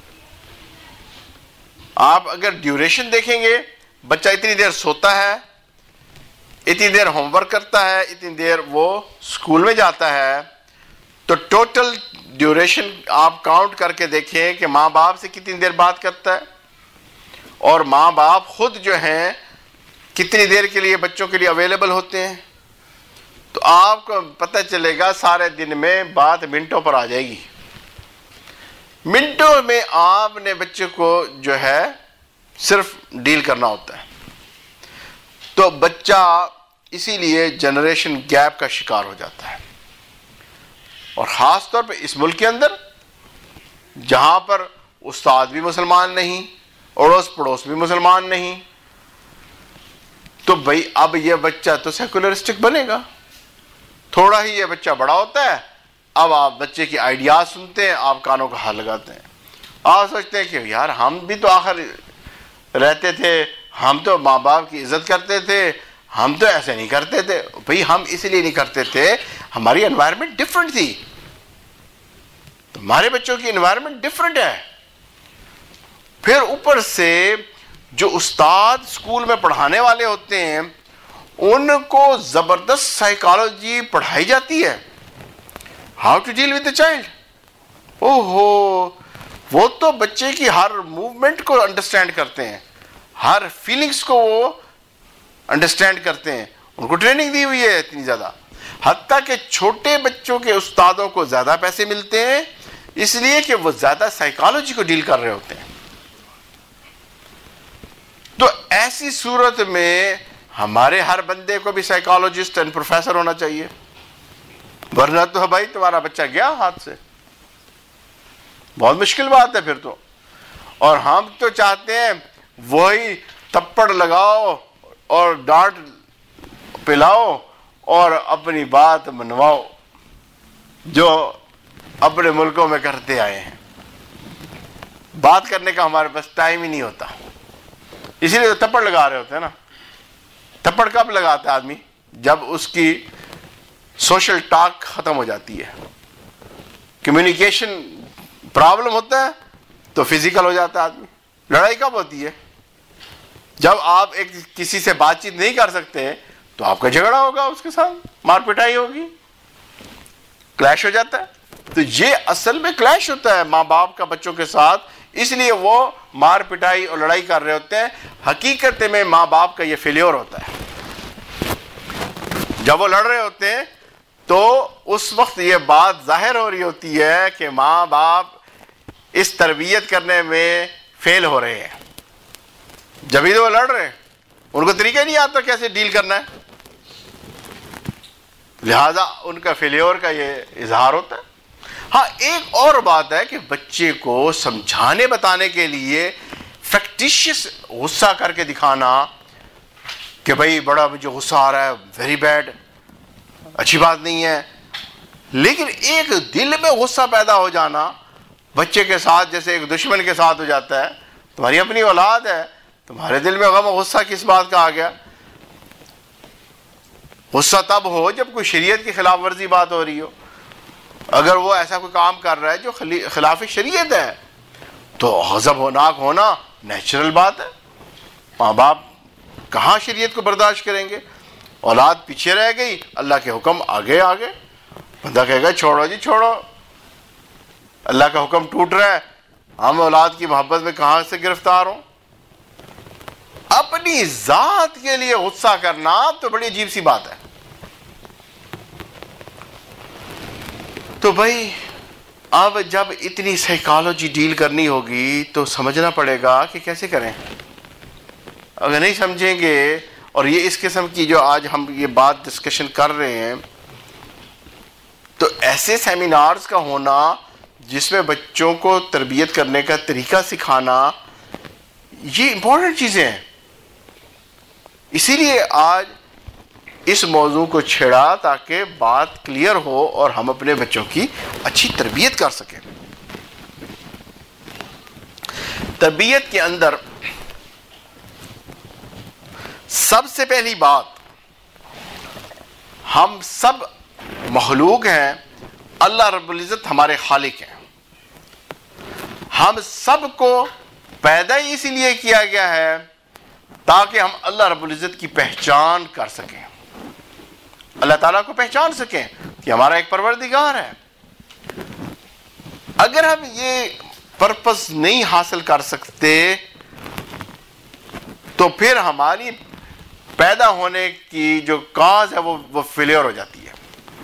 آپ اگر ڈیوریشن دیکھیں گے، بچہ اتنی دیر سوتا ہے، اتنی دیر ہوم ورک کرتا ہے، اتنی دیر وہ اسکول میں جاتا ہے، تو ٹوٹل ڈیوریشن آپ کاؤنٹ کر کے دیکھیں کہ ماں باپ سے کتنی دیر بات کرتا ہے، اور ماں باپ خود جو ہیں کتنی دیر کے لیے بچوں کے لیے اویلیبل ہوتے ہیں. تو آپ کو پتہ چلے گا سارے دن میں بات منٹوں پر آ جائے گی. منٹوں میں آپ نے بچے کو جو ہے صرف ڈیل کرنا ہوتا ہے. تو بچہ اسی لیے جنریشن گیپ کا شکار ہو جاتا ہے. اور خاص طور پہ اس ملک کے اندر جہاں پر استاد بھی مسلمان نہیں، اڑوس پڑوس بھی مسلمان نہیں، تو بھائی اب یہ بچہ تو سیکولرسٹک بنے گا. تھوڑا ہی یہ بچہ بڑا ہوتا ہے، اب آپ بچے کی آئیڈیاز سنتے ہیں، آپ کانوں کا ہاتھ لگاتے ہیں. آپ سوچتے ہیں کہ یار ہم بھی تو آخر رہتے تھے، ہم تو ماں باپ کی عزت کرتے تھے، ہم تو ایسے نہیں کرتے تھے. بھئی ہم اس لیے نہیں کرتے تھے، ہماری انوائرمنٹ ڈفرنٹ تھی. ہمارے بچوں کی انوائرمنٹ ڈفرنٹ ہے. پھر اوپر سے جو استاد اسکول میں پڑھانے والے ہوتے ہیں ان کو زبردست سائیکالوجی پڑھائی جاتی ہے، how to deal with a child. اوہو، وہ تو بچے کی ہر موومنٹ کو انڈرسٹینڈ کرتے ہیں، ہر فیلنگز کو وہ انڈرسٹینڈ کرتے ہیں. ان کو ٹریننگ دی ہوئی ہے اتنی زیادہ، حتیٰ کہ چھوٹے بچوں کے استادوں کو زیادہ پیسے ملتے ہیں اس لیے کہ وہ زیادہ سائیکالوجی کو ڈیل کر رہے ہوتے ہیں. تو ایسی صورت میں ہمارے ہر بندے کو بھی سائیکالوجسٹ اینڈ پروفیسر ہونا چاہیے، ورنہ تو بھائی تمہارا بچہ گیا ہاتھ سے، بہت مشکل بات ہے پھر تو. اور ہم تو چاہتے ہیں وہی تپڑ لگاؤ اور ڈانٹ پلاؤ اور اپنی بات منواؤ جو اپنے ملکوں میں کرتے آئے ہیں. بات کرنے کا ہمارے پاس ٹائم ہی نہیں ہوتا، اسی لیے تو تپڑ لگا رہے ہوتے ہیں نا. تپڑ کب لگاتا ہے آدمی؟ جب اس کی سوشل ٹاک ختم ہو جاتی ہے، کمیونیکیشن پرابلم ہوتا ہے تو فزیکل ہو جاتا ہے آدمی. لڑائی کب ہوتی ہے؟ جب آپ کسی سے بات چیت نہیں کر سکتے تو آپ کا جھگڑا ہوگا، اس کے ساتھ مار پٹائی ہوگی، کلیش ہو جاتا ہے. تو یہ اصل میں کلیش ہوتا ہے ماں باپ کا بچوں کے ساتھ، اس لیے وہ مار پٹائی اور لڑائی کر رہے ہوتے ہیں. حقیقت میں ماں باپ کا یہ فیلیور ہوتا ہے. جب وہ لڑ رہے ہوتے ہیں تو اس وقت یہ بات ظاہر ہو رہی ہوتی ہے کہ ماں باپ اس تربیت کرنے میں فیل ہو رہے ہیں. جبھی تو وہ لڑ رہے ہیں، ان کو طریقہ نہیں آتا کیسے ڈیل کرنا ہے، لہذا ان کا فیلیور کا یہ اظہار ہوتا ہے. ہاں ایک اور بات ہے کہ بچے کو سمجھانے بتانے کے لیے فیکٹیشیس غصہ کر کے دکھانا کہ بھائی بڑا مجھے غصہ آ رہا ہے، ویری بیڈ، اچھی بات نہیں ہے. لیکن ایک دل میں غصہ پیدا ہو جانا بچے کے ساتھ جیسے ایک دشمن کے ساتھ ہو جاتا ہے. تمہاری اپنی اولاد ہے، تمہارے دل میں غم و غصہ کس بات کا آ گیا؟ غصہ تب ہو جب کوئی شریعت کی خلاف ورزی بات ہو رہی ہو. اگر وہ ایسا کوئی کام کر رہا ہے جو خلاف شریعت ہے تو غضب ہوناک ہونا نیچرل بات ہے. ماں باپ کہاں شریعت کو برداشت کریں گے؟ اولاد پیچھے رہ گئی، اللہ کے حکم آگے آگے. بندہ کہے گا چھوڑو جی چھوڑو، اللہ کا حکم ٹوٹ رہا ہے، ہم اولاد کی محبت میں کہاں سے گرفتار ہوں. اپنی ذات کے لیے غصہ کرنا تو بڑی عجیب سی بات ہے. تو بھائی اب جب اتنی سائیکالوجی ڈیل کرنی ہوگی تو سمجھنا پڑے گا کہ کیسے کریں. اگر نہیں سمجھیں گے، اور یہ اس قسم کی جو آج ہم یہ بات ڈسکشن کر رہے ہیں، تو ایسے سیمینارز کا ہونا جس میں بچوں کو تربیت کرنے کا طریقہ سکھانا، یہ امپورٹنٹ چیزیں ہیں. اسی لیے آج اس موضوع کو چھیڑا تاکہ بات کلیئر ہو اور ہم اپنے بچوں کی اچھی تربیت کر سکیں. تربیت کے اندر سب سے پہلی بات، ہم سب مخلوق ہیں، اللہ رب العزت ہمارے خالق ہیں. ہم سب کو پیدا ہی اسی لیے کیا گیا ہے تاکہ ہم اللہ رب العزت کی پہچان کر سکیں، اللہ تعالیٰ کو پہچان سکیں کہ ہمارا ایک پروردگار ہے. اگر ہم یہ پرپس نہیں حاصل کر سکتے تو پھر ہماری پیدا ہونے کی جو کاز ہے وہ فیلیئر ہو جاتی ہے.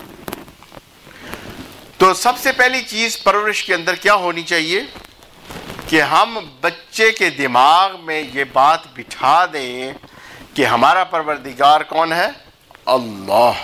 تو سب سے پہلی چیز پرورش کے اندر کیا ہونی چاہیے کہ ہم بچے کے دماغ میں یہ بات بٹھا دیں کہ ہمارا پروردگار کون ہے؟ اللہ۔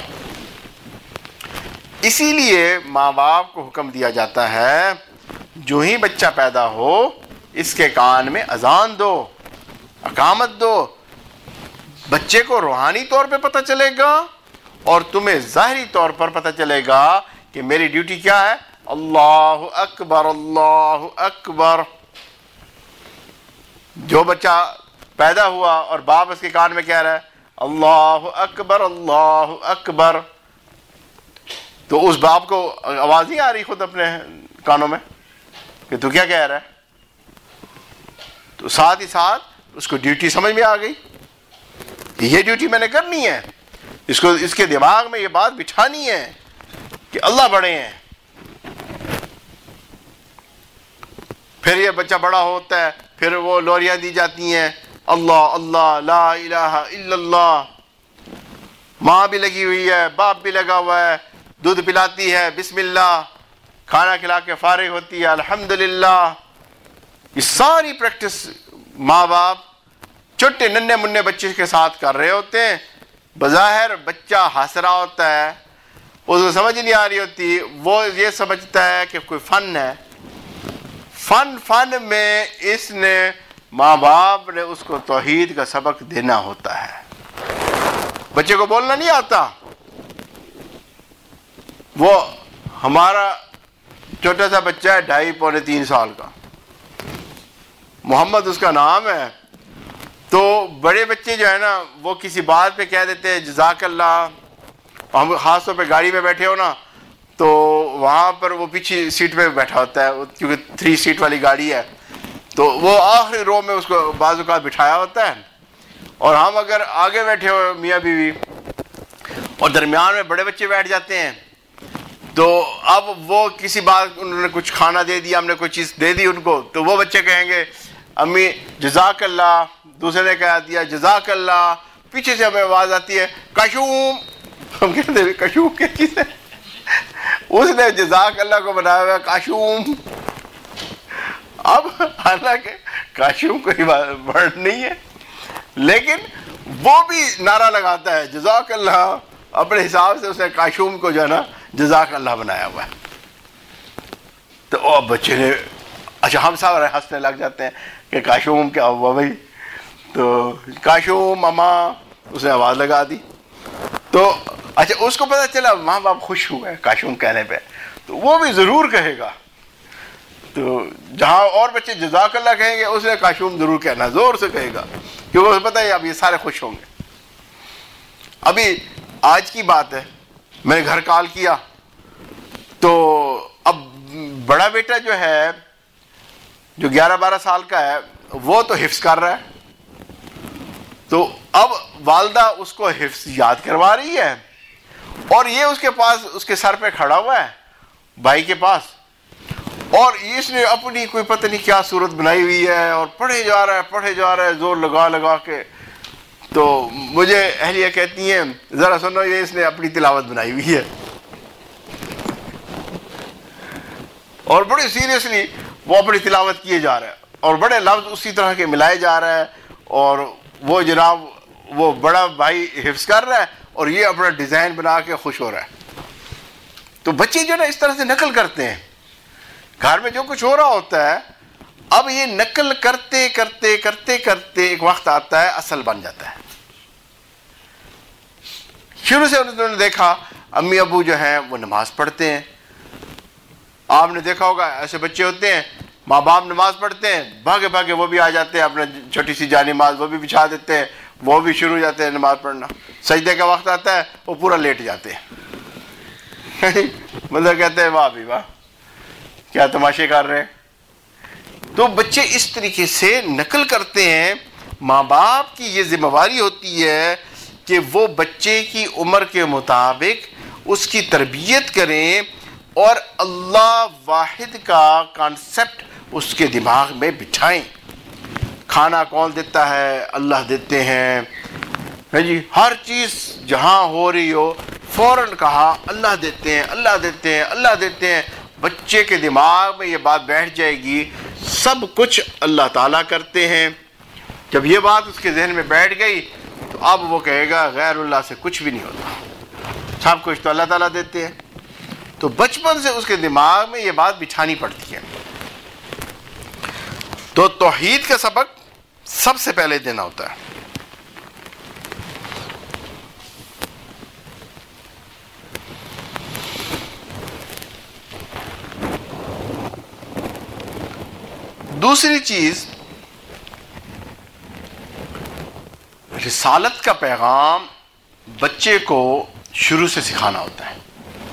اسی لیے ماں باپ کو حکم دیا جاتا ہے جو ہی بچہ پیدا ہو اس کے کان میں اذان دو، اقامت دو۔ بچے کو روحانی طور پہ پتہ چلے گا اور تمہیں ظاہری طور پر پتہ چلے گا کہ میری ڈیوٹی کیا ہے، اللہ اکبر اللہ اکبر۔ جو بچہ پیدا ہوا اور باپ اس کے کان میں کہہ رہا ہے اللہ اکبر اللہ اکبر، تو اس باپ کو آواز نہیں آ رہی خود اپنے کانوں میں کہ تو کیا کہہ رہا ہے؟ تو ساتھ ہی ساتھ اس کو ڈیوٹی سمجھ میں آ گئی کہ یہ ڈیوٹی میں نے کرنی ہے، اس کے دماغ میں یہ بات بٹھانی ہے کہ اللہ بڑے ہیں۔ پھر یہ بچہ بڑا ہوتا ہے، پھر وہ لوریاں دی جاتی ہیں، اللہ اللہ لا الہ الا اللہ، ماں بھی لگی ہوئی ہے، باپ بھی لگا ہوا ہے، دودھ پلاتی ہے بسم اللہ، کھانا کھلا کے فارغ ہوتی ہے الحمدللہ۔ یہ ساری پریکٹس ماں باپ چھوٹے ننھے منھے بچے کے ساتھ کر رہے ہوتے ہیں۔ بظاہر بچہ ہنس رہا ہوتا ہے، اس کو سمجھ نہیں آ رہی ہوتی، وہ یہ سمجھتا ہے کہ کوئی فن ہے۔ فن میں اس نے ماں باپ نے اس کو توحید کا سبق دینا ہوتا ہے۔ بچے کو بولنا نہیں آتا، وہ ہمارا چھوٹا سا بچہ ہے 2.5 پونے 3 سال کا، محمد اس کا نام ہے، تو بڑے بچے جو ہے نا وہ کسی بات پہ کہہ دیتے ہیں جزاک اللہ۔ ہم خاص طور پہ گاڑی میں بیٹھے ہو نا تو وہاں پر وہ پیچھے سیٹ پہ بیٹھا ہوتا ہے، کیونکہ 3 سیٹ والی گاڑی ہے، تو وہ آخری رو میں اس کو بعض اوقات بٹھایا ہوتا ہے، اور ہم اگر آگے بیٹھے ہوئے میاں بیوی اور درمیان میں بڑے بچے بیٹھ جاتے ہیں، تو اب وہ کسی بات انہوں نے کچھ کھانا دے دیا، ہم نے کوئی چیز دے دی ان کو، تو وہ بچے کہیں گے امی جزاک اللہ، دوسرے نے کہہ دیا جزاک اللہ، پیچھے سے ہمیں آواز آتی ہے کاشوم، ہم کہتے ہیں کاشوم کیا چیز ہے؟ اس نے جزاک اللہ کو بنایا ہوا کاشوم۔ اب حالانکہ کاشوم کوئی ورڈ نہیں ہے، لیکن وہ بھی نعرہ لگاتا ہے جزاک اللہ، اپنے حساب سے اس نے کاشوم کو جو ہے نا جزاک اللہ بنایا ہوا ہے۔ تو بچے نے اچھا ہم سب ہنسنے لگ جاتے ہیں کہ کاشوم کیا ہوا بھائی، تو کاشوم اماں اس نے آواز لگا دی، تو اچھا اس کو پتہ چلا ماں باپ خوش ہوئے کاشوم کہنے پہ، تو وہ بھی ضرور کہے گا۔ تو جہاں اور بچے جزاک اللہ کہیں گے اس نے کاشوم ضرور کہنا، زور سے کہے گا، کیونکہ اسے پتہ ہے اب یہ سارے خوش ہوں گے۔ ابھی آج کی بات ہے، میں نے گھر کال کیا تو اب بڑا بیٹا جو ہے جو 11-12 سال کا ہے وہ تو حفظ کر رہا ہے، تو اب والدہ اس کو حفظ یاد کروا رہی ہے، اور یہ اس کے پاس اس کے سر پہ کھڑا ہوا ہے بھائی کے پاس، اور اس نے اپنی کوئی پتہ نہیں کیا صورت بنائی ہوئی ہے اور پڑھے جا رہا ہے زور لگا کے۔ تو مجھے اہلیہ کہتی ہیں ذرا سنو یہ اس نے اپنی تلاوت بنائی ہوئی ہے، اور بڑی سیریسلی وہ اپنی تلاوت کیے جا رہا ہے، اور بڑے لفظ اسی طرح کے ملائے جا رہا ہے، اور وہ جناب وہ بڑا بھائی حفظ کر رہا ہے اور یہ اپنا ڈیزائن بنا کے خوش ہو رہا ہے۔ تو بچے جو نا اس طرح سے نقل کرتے ہیں، گھر میں جو کچھ ہو رہا ہوتا ہے، اب یہ نقل کرتے کرتے کرتے کرتے ایک وقت آتا ہے اصل بن جاتا ہے۔ شروع سے انہوں نے دیکھا امی ابو جو ہیں وہ نماز پڑھتے ہیں، آپ نے دیکھا ہوگا ایسے بچے ہوتے ہیں ماں باپ نماز پڑھتے ہیں، بھاگے بھاگے وہ بھی آ جاتے ہیں، اپنا چھوٹی سی جا نماز وہ بھی بچھا دیتے ہیں، وہ بھی شروع ہو جاتے ہیں نماز پڑھنا۔ سجدے کا وقت آتا ہے وہ پورا لیٹ جاتے ہیں، مطلب کہتے ہیں واہ بھی واہ کیا تماشے کر رہے ہیں۔ تو بچے اس طریقے سے نقل کرتے ہیں۔ ماں باپ کی یہ ذمہ داری ہوتی ہے کہ وہ بچے کی عمر کے مطابق اس کی تربیت کریں اور اللہ واحد کا کانسیپٹ اس کے دماغ میں بٹھائیں۔ کھانا کون دیتا ہے؟ اللہ دیتے ہیں جی، ہر چیز جہاں ہو رہی ہو فوراً کہا اللہ دیتے ہیں اللہ دیتے ہیں اللہ دیتے ہیں۔ بچے کے دماغ میں یہ بات بیٹھ جائے گی سب کچھ اللہ تعالیٰ کرتے ہیں۔ جب یہ بات اس کے ذہن میں بیٹھ گئی تو اب وہ کہے گا غیر اللہ سے کچھ بھی نہیں ہوتا، سب کچھ تو اللہ تعالیٰ دیتے ہیں. تو بچپن سے اس کے دماغ میں یہ بات بٹھانی پڑتی ہے. تو توحید کا سبق سب سے پہلے دینا ہوتا ہے. دوسری چیز، رسالت کا پیغام بچے کو شروع سے سکھانا ہوتا ہے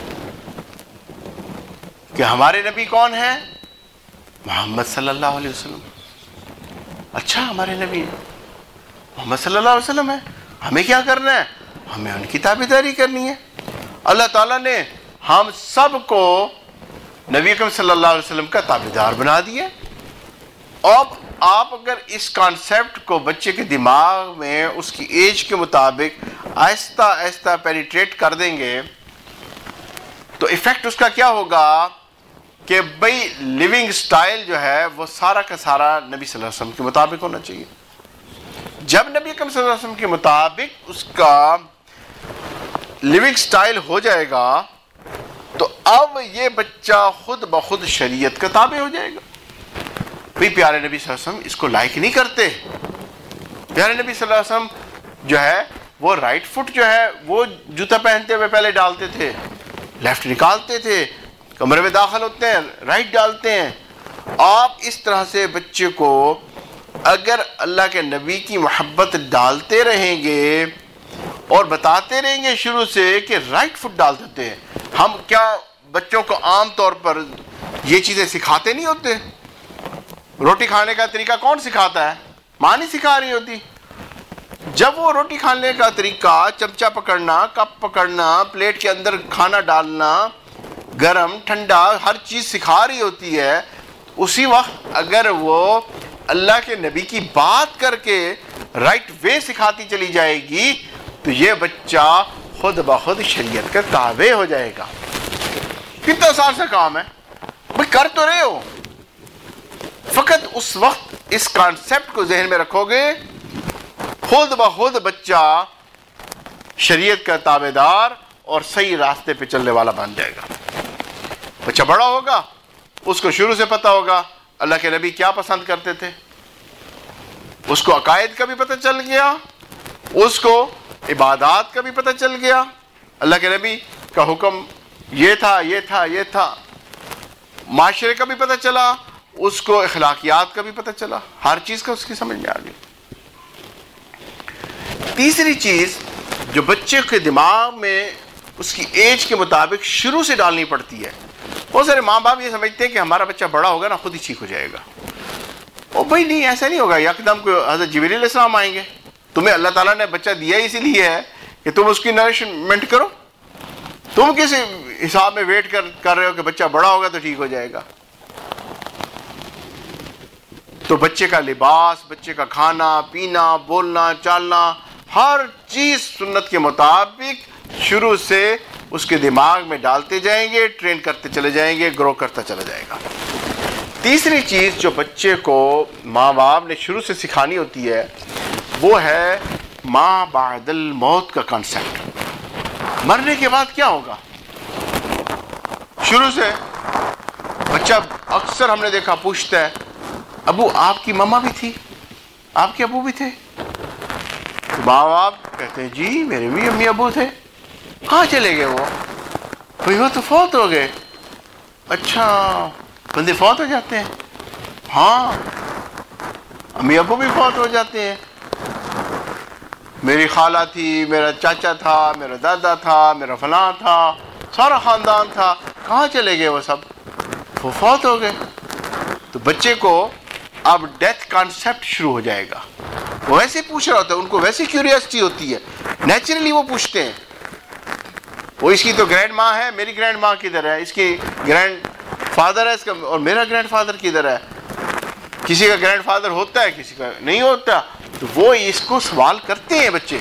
کہ ہمارے نبی کون ہیں؟ محمد صلی اللہ علیہ وسلم. اچھا ہمارے نبی محمد صلی اللہ علیہ وسلم ہے، ہمیں کیا کرنا ہے؟ ہمیں ان کی تابعداری کرنی ہے. اللہ تعالیٰ نے ہم سب کو نبی اکرم صلی اللہ علیہ وسلم کا تابعدار بنا دیا. اب آپ اگر اس کانسیپٹ کو بچے کے دماغ میں اس کی ایج کے مطابق آہستہ آہستہ پینیٹریٹ کر دیں گے تو ایفیکٹ اس کا کیا ہوگا کہ بھئی لیونگ سٹائل جو ہے وہ سارا کا سارا نبی صلی اللہ علیہ وسلم کے مطابق ہونا چاہیے. جب نبی اکرم صلی اللہ علیہ وسلم کے مطابق اس کا لیونگ سٹائل ہو جائے گا تو اب یہ بچہ خود بخود شریعت کا تابع ہو جائے گا. بھی پیارے نبی صلی اللہ علیہ وسلم اس کو لائک نہیں کرتے. پیارے نبی صلی اللہ علیہ وسلم جو ہے وہ رائٹ فٹ جو ہے وہ جوتا پہنتے ہوئے پہلے ڈالتے تھے، لیفٹ نکالتے تھے، کمرے میں داخل ہوتے ہیں رائٹ ڈالتے ہیں. آپ اس طرح سے بچے کو اگر اللہ کے نبی کی محبت ڈالتے رہیں گے اور بتاتے رہیں گے شروع سے کہ رائٹ فٹ ڈالتے تھے. ہم کیا بچوں کو عام طور پر یہ چیزیں سکھاتے نہیں ہوتے؟ روٹی کھانے کا طریقہ کون سکھاتا ہے؟ ماں نہیں سکھا رہی ہوتی. جب وہ روٹی کھانے کا طریقہ، چمچہ پکڑنا، کپ پکڑنا، پلیٹ کے اندر کھانا ڈالنا، گرم ٹھنڈا ہر چیز سکھا رہی ہوتی ہے، اسی وقت اگر وہ اللہ کے نبی کی بات کر کے رائٹ وے سکھاتی چلی جائے گی تو یہ بچہ خود بخود شریعت کا تابع ہو جائے گا. کتنا آسان سا کام ہے بھائی، کر تو رہے ہو. فقط اس وقت اس کانسیپٹ کو ذہن میں رکھو گے خود بخود بچہ شریعت کا تابع دار اور صحیح راستے پہ چلنے والا بن جائے گا. بچہ بڑا ہوگا، اس کو شروع سے پتہ ہوگا اللہ کے نبی کیا پسند کرتے تھے، اس کو عقائد کا بھی پتہ چل گیا، اس کو عبادات کا بھی پتہ چل گیا. اللہ کے نبی کا حکم یہ تھا یہ تھا یہ تھا. معاشرے کا بھی پتہ چلا، اس کو اخلاقیات کا بھی پتہ چلا، ہر چیز کا اس کی سمجھ میں آ گئی. تیسری چیز جو بچے کے دماغ میں اس کی ایج کے مطابق شروع سے ڈالنی پڑتی ہے، بہت سارے ماں باپ یہ سمجھتے ہیں کہ ہمارا بچہ بڑا ہوگا نا خود ہی ٹھیک ہو جائے گا. او بھائی نہیں، ایسا نہیں ہوگا. یکدم کو حضرت جبریل علیہ السلام آئیں گے؟ تمہیں اللہ تعالیٰ نے بچہ دیا اسی لیے ہے کہ تم اس کی نرشمنٹ کرو. تم کس حساب میں ویٹ کر رہے ہو کہ بچہ بڑا ہوگا تو ٹھیک ہو جائے گا؟ تو بچے کا لباس، بچے کا کھانا پینا، بولنا چالنا، ہر چیز سنت کے مطابق شروع سے اس کے دماغ میں ڈالتے جائیں گے، ٹرین کرتے چلے جائیں گے، گرو کرتا چلا جائے گا. تیسری چیز جو بچے کو ماں باپ نے شروع سے سکھانی ہوتی ہے وہ ہے ماں بعد الموت کا کانسیپٹ. مرنے کے بعد کیا ہوگا؟ شروع سے بچہ اکثر ہم نے دیکھا پوچھتا ہے ابو آپ کی مما بھی تھی، آپ کے ابو بھی تھے؟ تو ماں باپ کہتے ہیں جی میرے بھی امی ابو تھے. کہاں چلے گئے وہ تو فوت ہو گئے. اچھا بندے فوت ہو جاتے ہیں؟ ہاں امی ابو بھی فوت ہو جاتے ہیں. میری خالہ تھی، میرا چاچا تھا، میرا دادا تھا، میرا فلاں تھا، سارا خاندان تھا. کہاں چلے گئے وہ سب؟ وہ فوت ہو گئے. تو بچے کو اب ڈیتھ کانسیپٹ شروع ہو جائے گا. وہ ویسے پوچھ رہا ہوتا ہے، ان کو ویسی کیوریاسٹی ہوتی ہے، نیچرلی وہ پوچھتے ہیں. وہ اس کی تو گرینڈ ماں ہے، میری گرینڈ ماں کدھر ہے؟ اس کی گرینڈ فادر ہے اس کا، اور میرا گرینڈ فادر کدھر ہے؟ کسی کا گرینڈ فادر ہوتا ہے، کسی کا نہیں ہوتا. تو وہ اس کو سوال کرتے ہیں بچے.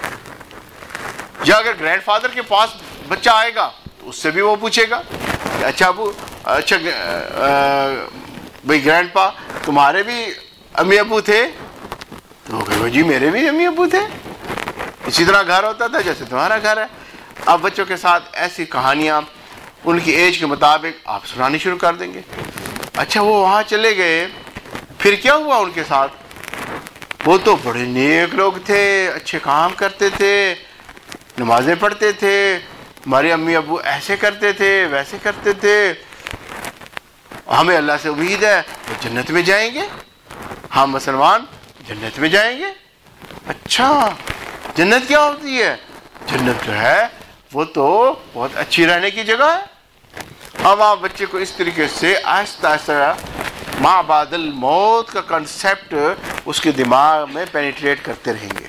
یا اگر گرینڈ فادر کے پاس بچہ آئے گا تو اس سے بھی وہ پوچھے گا کہ اچھا ابو، اچھا بھائی گرینڈ پا تمہارے بھی امی ابو تھے؟ تو وہ کہے گا جی میرے بھی امی ابو تھے. اسی طرح گھر ہوتا تھا جیسے تمہارا گھر ہے. اب بچوں کے ساتھ ایسی کہانیاں ان کی ایج کے مطابق آپ سنانی شروع کر دیں گے. اچھا وہ وہاں چلے گئے, پھر کیا ہوا ان کے ساتھ؟ وہ تو بڑے نیک لوگ تھے, اچھے کام کرتے تھے, نمازیں پڑھتے تھے, ہمارے امی ابو ایسے کرتے تھے ویسے کرتے تھے, ہمیں اللہ سے امید ہے وہ جنت میں جائیں گے, ہم مسلمان جنت میں جائیں گے. اچھا جنت کیا ہوتی ہے؟ جنت جو ہے وہ تو بہت اچھی رہنے کی جگہ ہے. اب آپ بچے کو اس طریقے سے آہستہ آہستہ ماں بعد الموت کا کنسیپٹ اس کے دماغ میں پینیٹریٹ کرتے رہیں گے.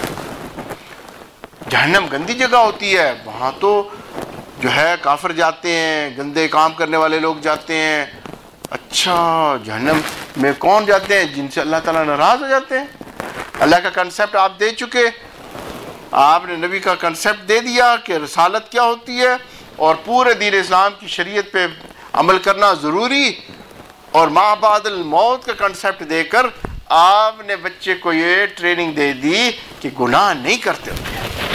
جہنم گندی جگہ ہوتی ہے, وہاں تو جو ہے کافر جاتے ہیں, گندے کام کرنے والے لوگ جاتے ہیں. اچھا جہنم میں کون جاتے ہیں؟ جن سے اللہ تعالیٰ ناراض ہو جاتے ہیں. اللہ کا کنسیپٹ آپ دے چکے, آپ نے نبی کا کنسیپٹ دے دیا کہ رسالت کیا ہوتی ہے اور پورے دین اسلام کی شریعت پہ عمل کرنا ضروری, اور ماں بعد الموت کا کنسیپٹ دے کر آپ نے بچے کو یہ ٹریننگ دے دی کہ گناہ نہیں کرتے ہوتے.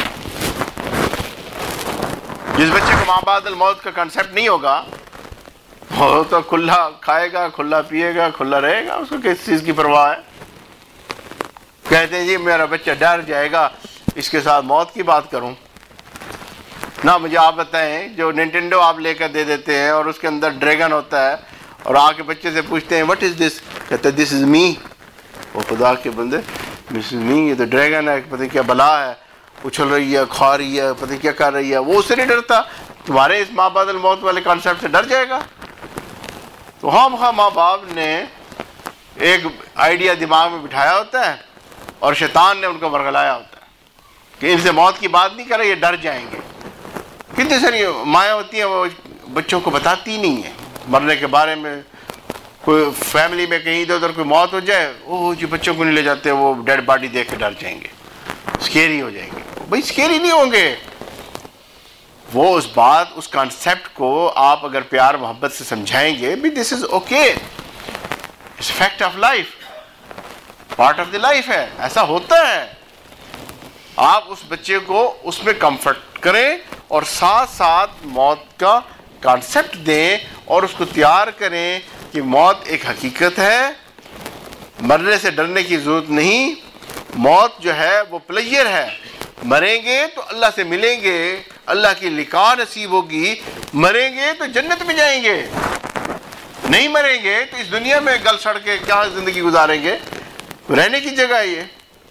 جس بچے کو ماں بعد الموت کا کنسیپٹ نہیں ہوگا وہ تو کھلا کھائے گا, کھلا پیے گا, کھلا رہے گا, اس کو کس چیز کی پرواہ ہے. کہتے ہیں جی میرا بچہ ڈر جائے گا اس کے ساتھ موت کی بات کروں نہ. مجھے آپ بتائیں, جو نینٹینڈو آپ لے کر دے دیتے ہیں اور اس کے اندر ڈریگن ہوتا ہے اور آ کے بچے سے پوچھتے ہیں وٹ از دس, کہتے ہیں دس از می. وہ خدا کے بندے دس از می, یہ تو ڈریگن ہے, پتہ کیا بلا ہے, اچھل رہی ہے, کھا رہی ہے, پتہ کیا کر رہی ہے. وہ اس سے نہیں ڈرتا, تمہارے اس ماں بعد الموت والے کانسیپٹ سے ڈر جائے گا. تو ہم ماں باپ نے ایک آئیڈیا دماغ میں بٹھایا ہوتا ہے اور شیطان نے ان کو ورگلایا ہوتا ہے کہ ان سے موت کی بات نہیں کرے, یہ ڈر جائیں گے. کتنی ساری مائیں ہوتی ہیں وہ بچوں کو بتاتی نہیں ہیں مرنے کے بارے میں. کوئی فیملی میں کہیں ادھر ادھر کوئی موت ہو جائے, اوہ جی بچوں کو نہیں لے جاتے, وہ ڈیڈ باڈی دیکھ کے ڈر جائیں گے, اسکیری ہو جائیں گے. بھائی اسکیری نہیں ہوں گے, وہ اس بات اس کانسیپٹ کو آپ اگر پیار محبت سے سمجھائیں گے بھی this is okay, it's fact of life, part of the life ہے, ایسا ہوتا ہے. آپ اس بچے کو اس میں کمفرٹ کریں اور ساتھ ساتھ موت کا کانسیپٹ دیں اور اس کو تیار کریں کہ موت ایک حقیقت ہے, مرنے سے ڈرنے کی ضرورت نہیں. موت جو ہے وہ پلیئر ہے, مریں گے تو اللہ سے ملیں گے, اللہ کی لقاء نصیب ہوگی. مریں گے تو جنت میں جائیں گے, نہیں مریں گے تو اس دنیا میں گل سڑ کے کیا زندگی گزاریں گے. رہنے کی جگہ ہے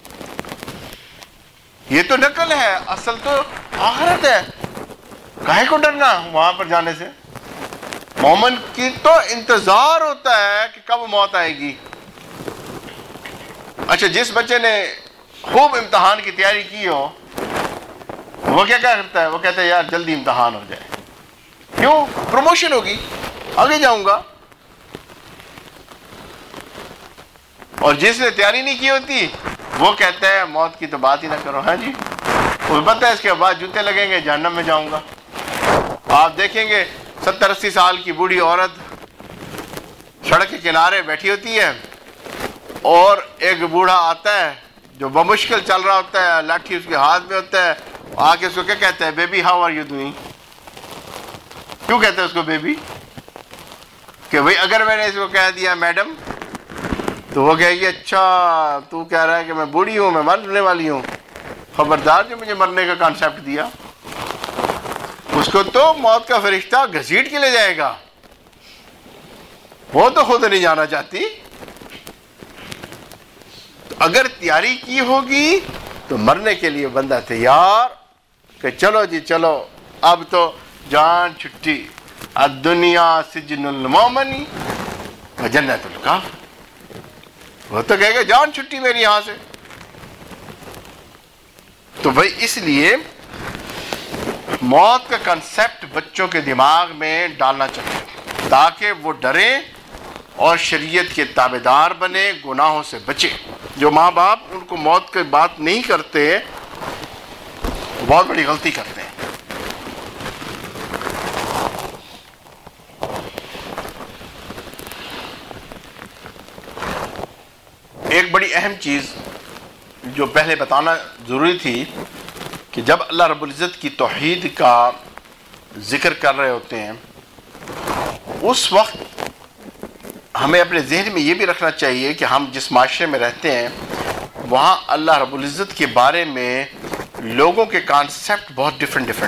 یہ تو نقل ہے, اصل تو آخرت ہے. کاہے کو ڈرنا وہاں پر جانے سے؟ مومن کی تو انتظار ہوتا ہے کہ کب موت آئے گی. اچھا جس بچے نے خوب امتحان کی تیاری کی ہو وہ کیا کرتا ہے؟ وہ کہتا ہے یار جلدی امتحان ہو جائے, کیوں؟ پروموشن ہوگی, آگے جاؤں گا. اور جس نے تیاری نہیں کی ہوتی وہ کہتا ہے موت کی تو بات ہی نہ کرو. ہاں جی, وہ پتہ ہے اس کے بعد جوتے لگیں گے, جہنم میں جاؤں گا. آپ دیکھیں گے 70-80 سال کی بوڑھی عورت سڑک کے کنارے بیٹھی ہوتی ہے اور ایک بوڑھا آتا ہے جو بمشکل چل رہا ہوتا ہے, لاٹھی اس کے ہاتھ میں ہوتا ہے, آ کے اس کو کیا کہتا ہے؟ Baby how are you doing. کیوں کہتا ہے اس کو بیبی؟ کہ بھئی اگر میں نے اس کو کہہ دیا میڈم تو وہ کہے گی اچھا تو کہہ رہا ہے کہ میں بوڑھی ہوں, میں مرنے والی ہوں, خبردار جو مجھے مرنے کا کانسیپٹ دیا. اس کو تو موت کا فرشتہ گھسیٹ کے لے جائے گا, وہ تو خود نہیں جانا چاہتی. تو اگر تیاری کی ہوگی تو مرنے کے لیے بندہ تیار کہ چلو جی چلو اب تو جان چھٹی, الدنیا سجن المومن و جنت الکافر. وہ تو کہے گا جان چھٹی میری یہاں سے. تو بھائی اس لیے موت کا کنسیپٹ بچوں کے دماغ میں ڈالنا چاہیے تاکہ وہ ڈریں اور شریعت کے تابعدار بنے, گناہوں سے بچے. جو ماں باپ ان کو موت کی بات نہیں کرتے وہ بہت بڑی غلطی کرتے ہیں. ایک بڑی اہم چیز جو پہلے بتانا ضروری تھی کہ جب اللہ رب العزت کی توحید کا ذکر کر رہے ہوتے ہیں اس وقت ہمیں اپنے ذہن میں یہ بھی رکھنا چاہیے کہ ہم جس معاشرے میں رہتے ہیں وہاں اللہ رب العزت کے بارے میں لوگوں کے کانسیپٹ بہت ڈفرینٹ ہیں،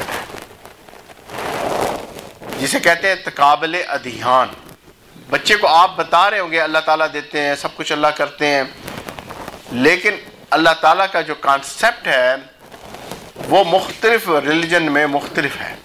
جسے کہتے ہیں تقابل اذہان. بچے کو آپ بتا رہے ہوں گے اللہ تعالیٰ دیتے ہیں، سب کچھ اللہ کرتے ہیں، لیکن اللہ تعالیٰ کا جو کانسیپٹ ہے وہ مختلف ریلیجن میں مختلف ہے.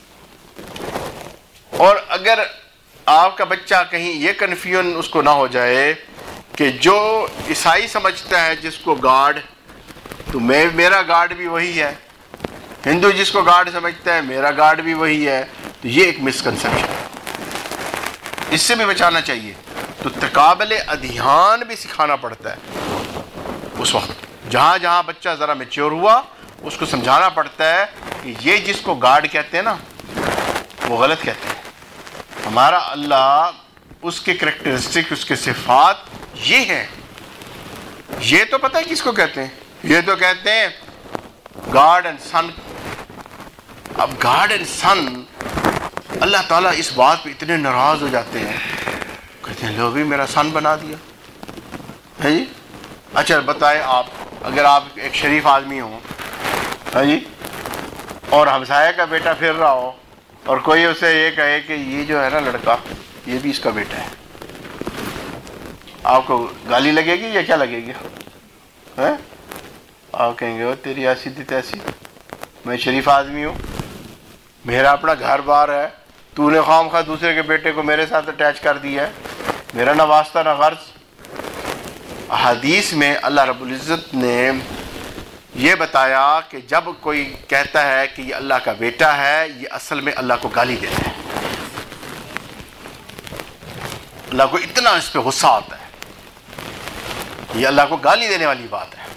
اور اگر آپ کا بچہ کہیں یہ کنفیوژن اس کو نہ ہو جائے کہ جو عیسائی سمجھتا ہے جس کو گاڈ، تو میرا گاڈ بھی وہی ہے، ہندو جس کو گاڈ سمجھتا ہے میرا گاڈ بھی وہی ہے، تو یہ ایک مسکنسیپشن ہے، اس سے بھی بچانا چاہیے. تو تقابل اذہان بھی سکھانا پڑتا ہے اس وقت. جہاں جہاں بچہ ذرا میچور ہوا اس کو سمجھانا پڑتا ہے کہ یہ جس کو گاڈ کہتے ہیں نا وہ غلط کہتے ہیں. ہمارا اللہ، اس کے کریکٹرسٹک، اس کے صفات یہ ہیں. یہ تو پتہ ہے کس کو کہتے ہیں؟ یہ تو کہتے ہیں گاڈ اینڈ سن. اب گاڈ اینڈ سن، اللہ تعالیٰ اس بات پہ اتنے ناراض ہو جاتے ہیں، کہتے ہیں لو بھی میرا سن بنا دیا ہے جی. اچھا بتائیں آپ، اگر آپ ایک شریف آدمی ہوں ہے جی اور ہمسایہ کا بیٹا پھر رہا ہو اور کوئی اسے یہ کہے کہ یہ جو ہے نا لڑکا یہ بھی اس کا بیٹا ہے، آپ کو گالی لگے گی یا کیا لگے گی؟ آپ کہیں گے وہ تیری ایسی تھی تیسی، میں شریف آدمی ہوں، میرا اپنا گھر بار ہے، تو نے خواہ مخواہ دوسرے کے بیٹے کو میرے ساتھ اٹیچ کر دیا ہے، میرا نہ واسطہ نہ غرض. حدیث میں اللہ رب العزت نے یہ بتایا کہ جب کوئی کہتا ہے کہ یہ اللہ کا بیٹا ہے، یہ اصل میں اللہ کو گالی دیتا ہے. اللہ کو اتنا اس پہ غصہ آتا ہے، یہ اللہ کو گالی دینے والی بات ہے.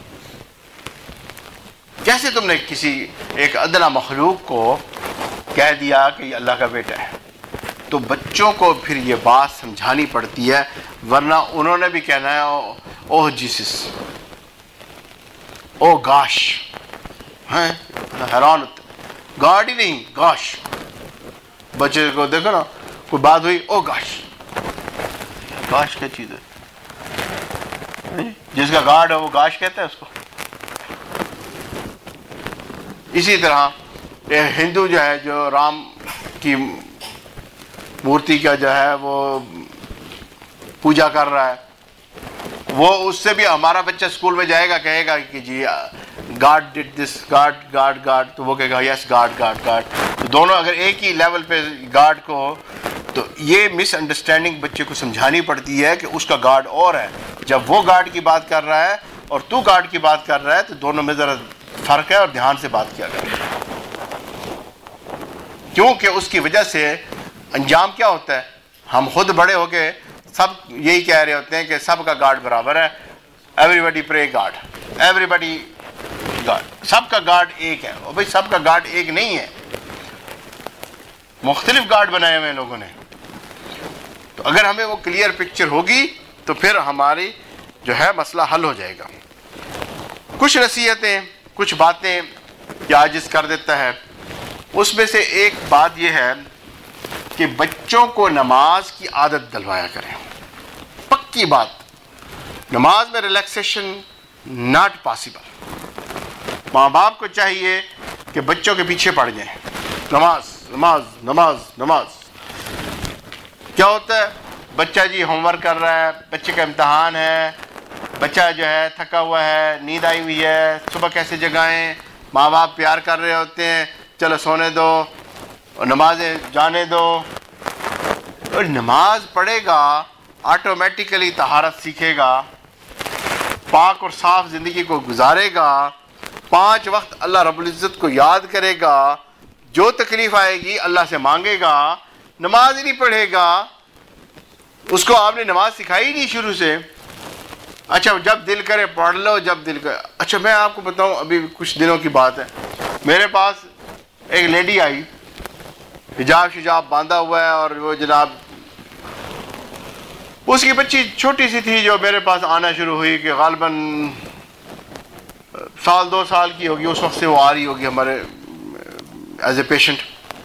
کیسے تم نے کسی ایک ادنا مخلوق کو کہہ دیا کہ یہ اللہ کا بیٹا ہے؟ تو بچوں کو پھر یہ بات سمجھانی پڑتی ہے، ورنہ انہوں نے بھی کہنا ہے اوہ جیسس، او گاش، ہیں حیران ہوتے. گاڈ ہی نہیں، گاش. بچے کو دیکھو نا، کوئی بات ہوئی او گاش. گاش کیا چیز ہے؟ جس کا گاڈ ہے وہ گاش کہتا ہے اس کو. اسی طرح ہندو جو ہے جو رام کی مورتی کا جو ہے وہ پوجا کر رہا ہے، وہ اس سے بھی ہمارا بچہ اسکول میں جائے گا کہے گا کہ جی God did this, God God God, تو وہ کہے گا یس گاڈ گاڈ گاڈ. تو دونوں اگر ایک ہی لیول پہ گاڈ کو ہو تو یہ مس انڈرسٹینڈنگ بچے کو سمجھانی پڑتی ہے کہ اس کا گاڈ اور ہے. جب وہ گاڈ کی بات کر رہا ہے اور تو گاڈ کی بات کر رہا ہے تو دونوں میں ذرا فرق ہے اور دھیان سے بات کیا کرے، کیونکہ اس کی وجہ سے انجام کیا ہوتا ہے؟ ہم خود بڑے ہو کے سب یہی کہہ رہے ہوتے ہیں کہ سب کا گاڈ برابر ہے، everybody pray God, everybody God, سب کا گاڈ ایک ہے. اور بھائی سب کا گاڈ ایک نہیں ہے، مختلف گاڈ بنائے ہوئے ہیں لوگوں نے. تو اگر ہمیں وہ کلیئر پکچر ہوگی تو پھر ہماری جو ہے مسئلہ حل ہو جائے گا. کچھ نصیحتیں، کچھ باتیں کہ عاجز کر دیتا ہے، اس میں سے ایک بات یہ ہے کہ بچوں کو نماز کی عادت دلوایا کریں. پکی بات، نماز میں ریلیکسیشن ناٹ پاسبل. ماں باپ کو چاہیے کہ بچوں کے پیچھے پڑ جائیں، نماز نماز نماز نماز. کیا ہوتا ہے؟ بچہ جی ہوم ورک کر رہا ہے، بچے کا امتحان ہے، بچہ جو ہے تھکا ہوا ہے، نیند آئی ہوئی ہے، صبح کیسے جگائیں؟ ماں باپ پیار کر رہے ہوتے ہیں، چلو سونے دو اور نمازیں جانے دو. اور نماز پڑھے گا آٹومیٹیکلی طہارت سیکھے گا، پاک اور صاف زندگی کو گزارے گا، 5 وقت اللہ رب العزت کو یاد کرے گا، جو تکلیف آئے گی اللہ سے مانگے گا. نماز ہی نہیں پڑھے گا، اس کو آپ نے نماز سکھائی نہیں شروع سے. اچھا جب دل کرے پڑھ لو، جب دل کرے. اچھا میں آپ کو بتاؤں، ابھی کچھ دنوں کی بات ہے، میرے پاس ایک لیڈی آئی، حجاب شجاب باندھا ہوا ہے، اور وہ جناب اس کی بچی چھوٹی سی تھی جو میرے پاس آنا شروع ہوئی کہ غالباً سال 2 سال کی ہوگی، اس وقت سے وہ آ رہی ہوگی ہمارے ایز اے پیشنٹ.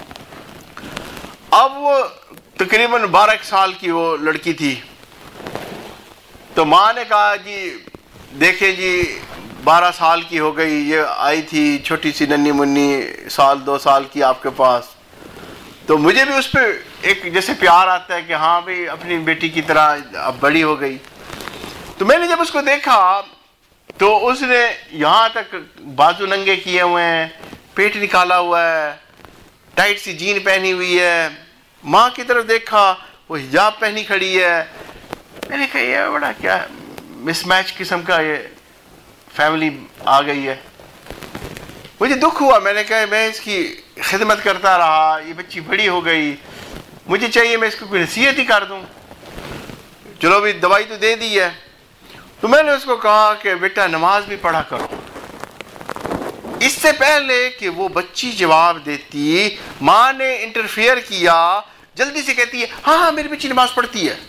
اب وہ تقریباً 12 سال کی وہ لڑکی تھی. تو ماں نے کہا جی دیکھیں جی 12 سال کی ہو گئی، یہ آئی تھی چھوٹی سی ننھی منی 1-2 سال کی آپ کے پاس. تو مجھے بھی اس پہ ایک جیسے پیار آتا ہے کہ ہاں بھئی اپنی بیٹی کی طرح اب بڑی ہو گئی. تو میں نے جب اس کو دیکھا تو اس نے یہاں تک بازو ننگے کیے ہوئے ہیں، پیٹ نکالا ہوا ہے، ٹائٹ سی جین پہنی ہوئی ہے. ماں کی طرف دیکھا، وہ حجاب پہنی کھڑی ہے. میں نے کہا یہ بڑا کیا مس میچ قسم کا یہ فیملی آ گئی ہے. مجھے دکھ ہوا. میں نے کہا میں اس کی خدمت کرتا رہا، یہ بچی بڑی ہو گئی، مجھے چاہیے میں اس کو کوئی نصیحت ہی کر دوں. چلو بھی دوائی تو دے دی ہے. تو میں نے اس کو کہا کہ بیٹا نماز بھی پڑھا کرو. اس سے پہلے کہ وہ بچی جواب دیتی، ماں نے انٹرفیئر کیا، جلدی سے کہتی ہے ہاں میری بچی نماز پڑھتی ہے.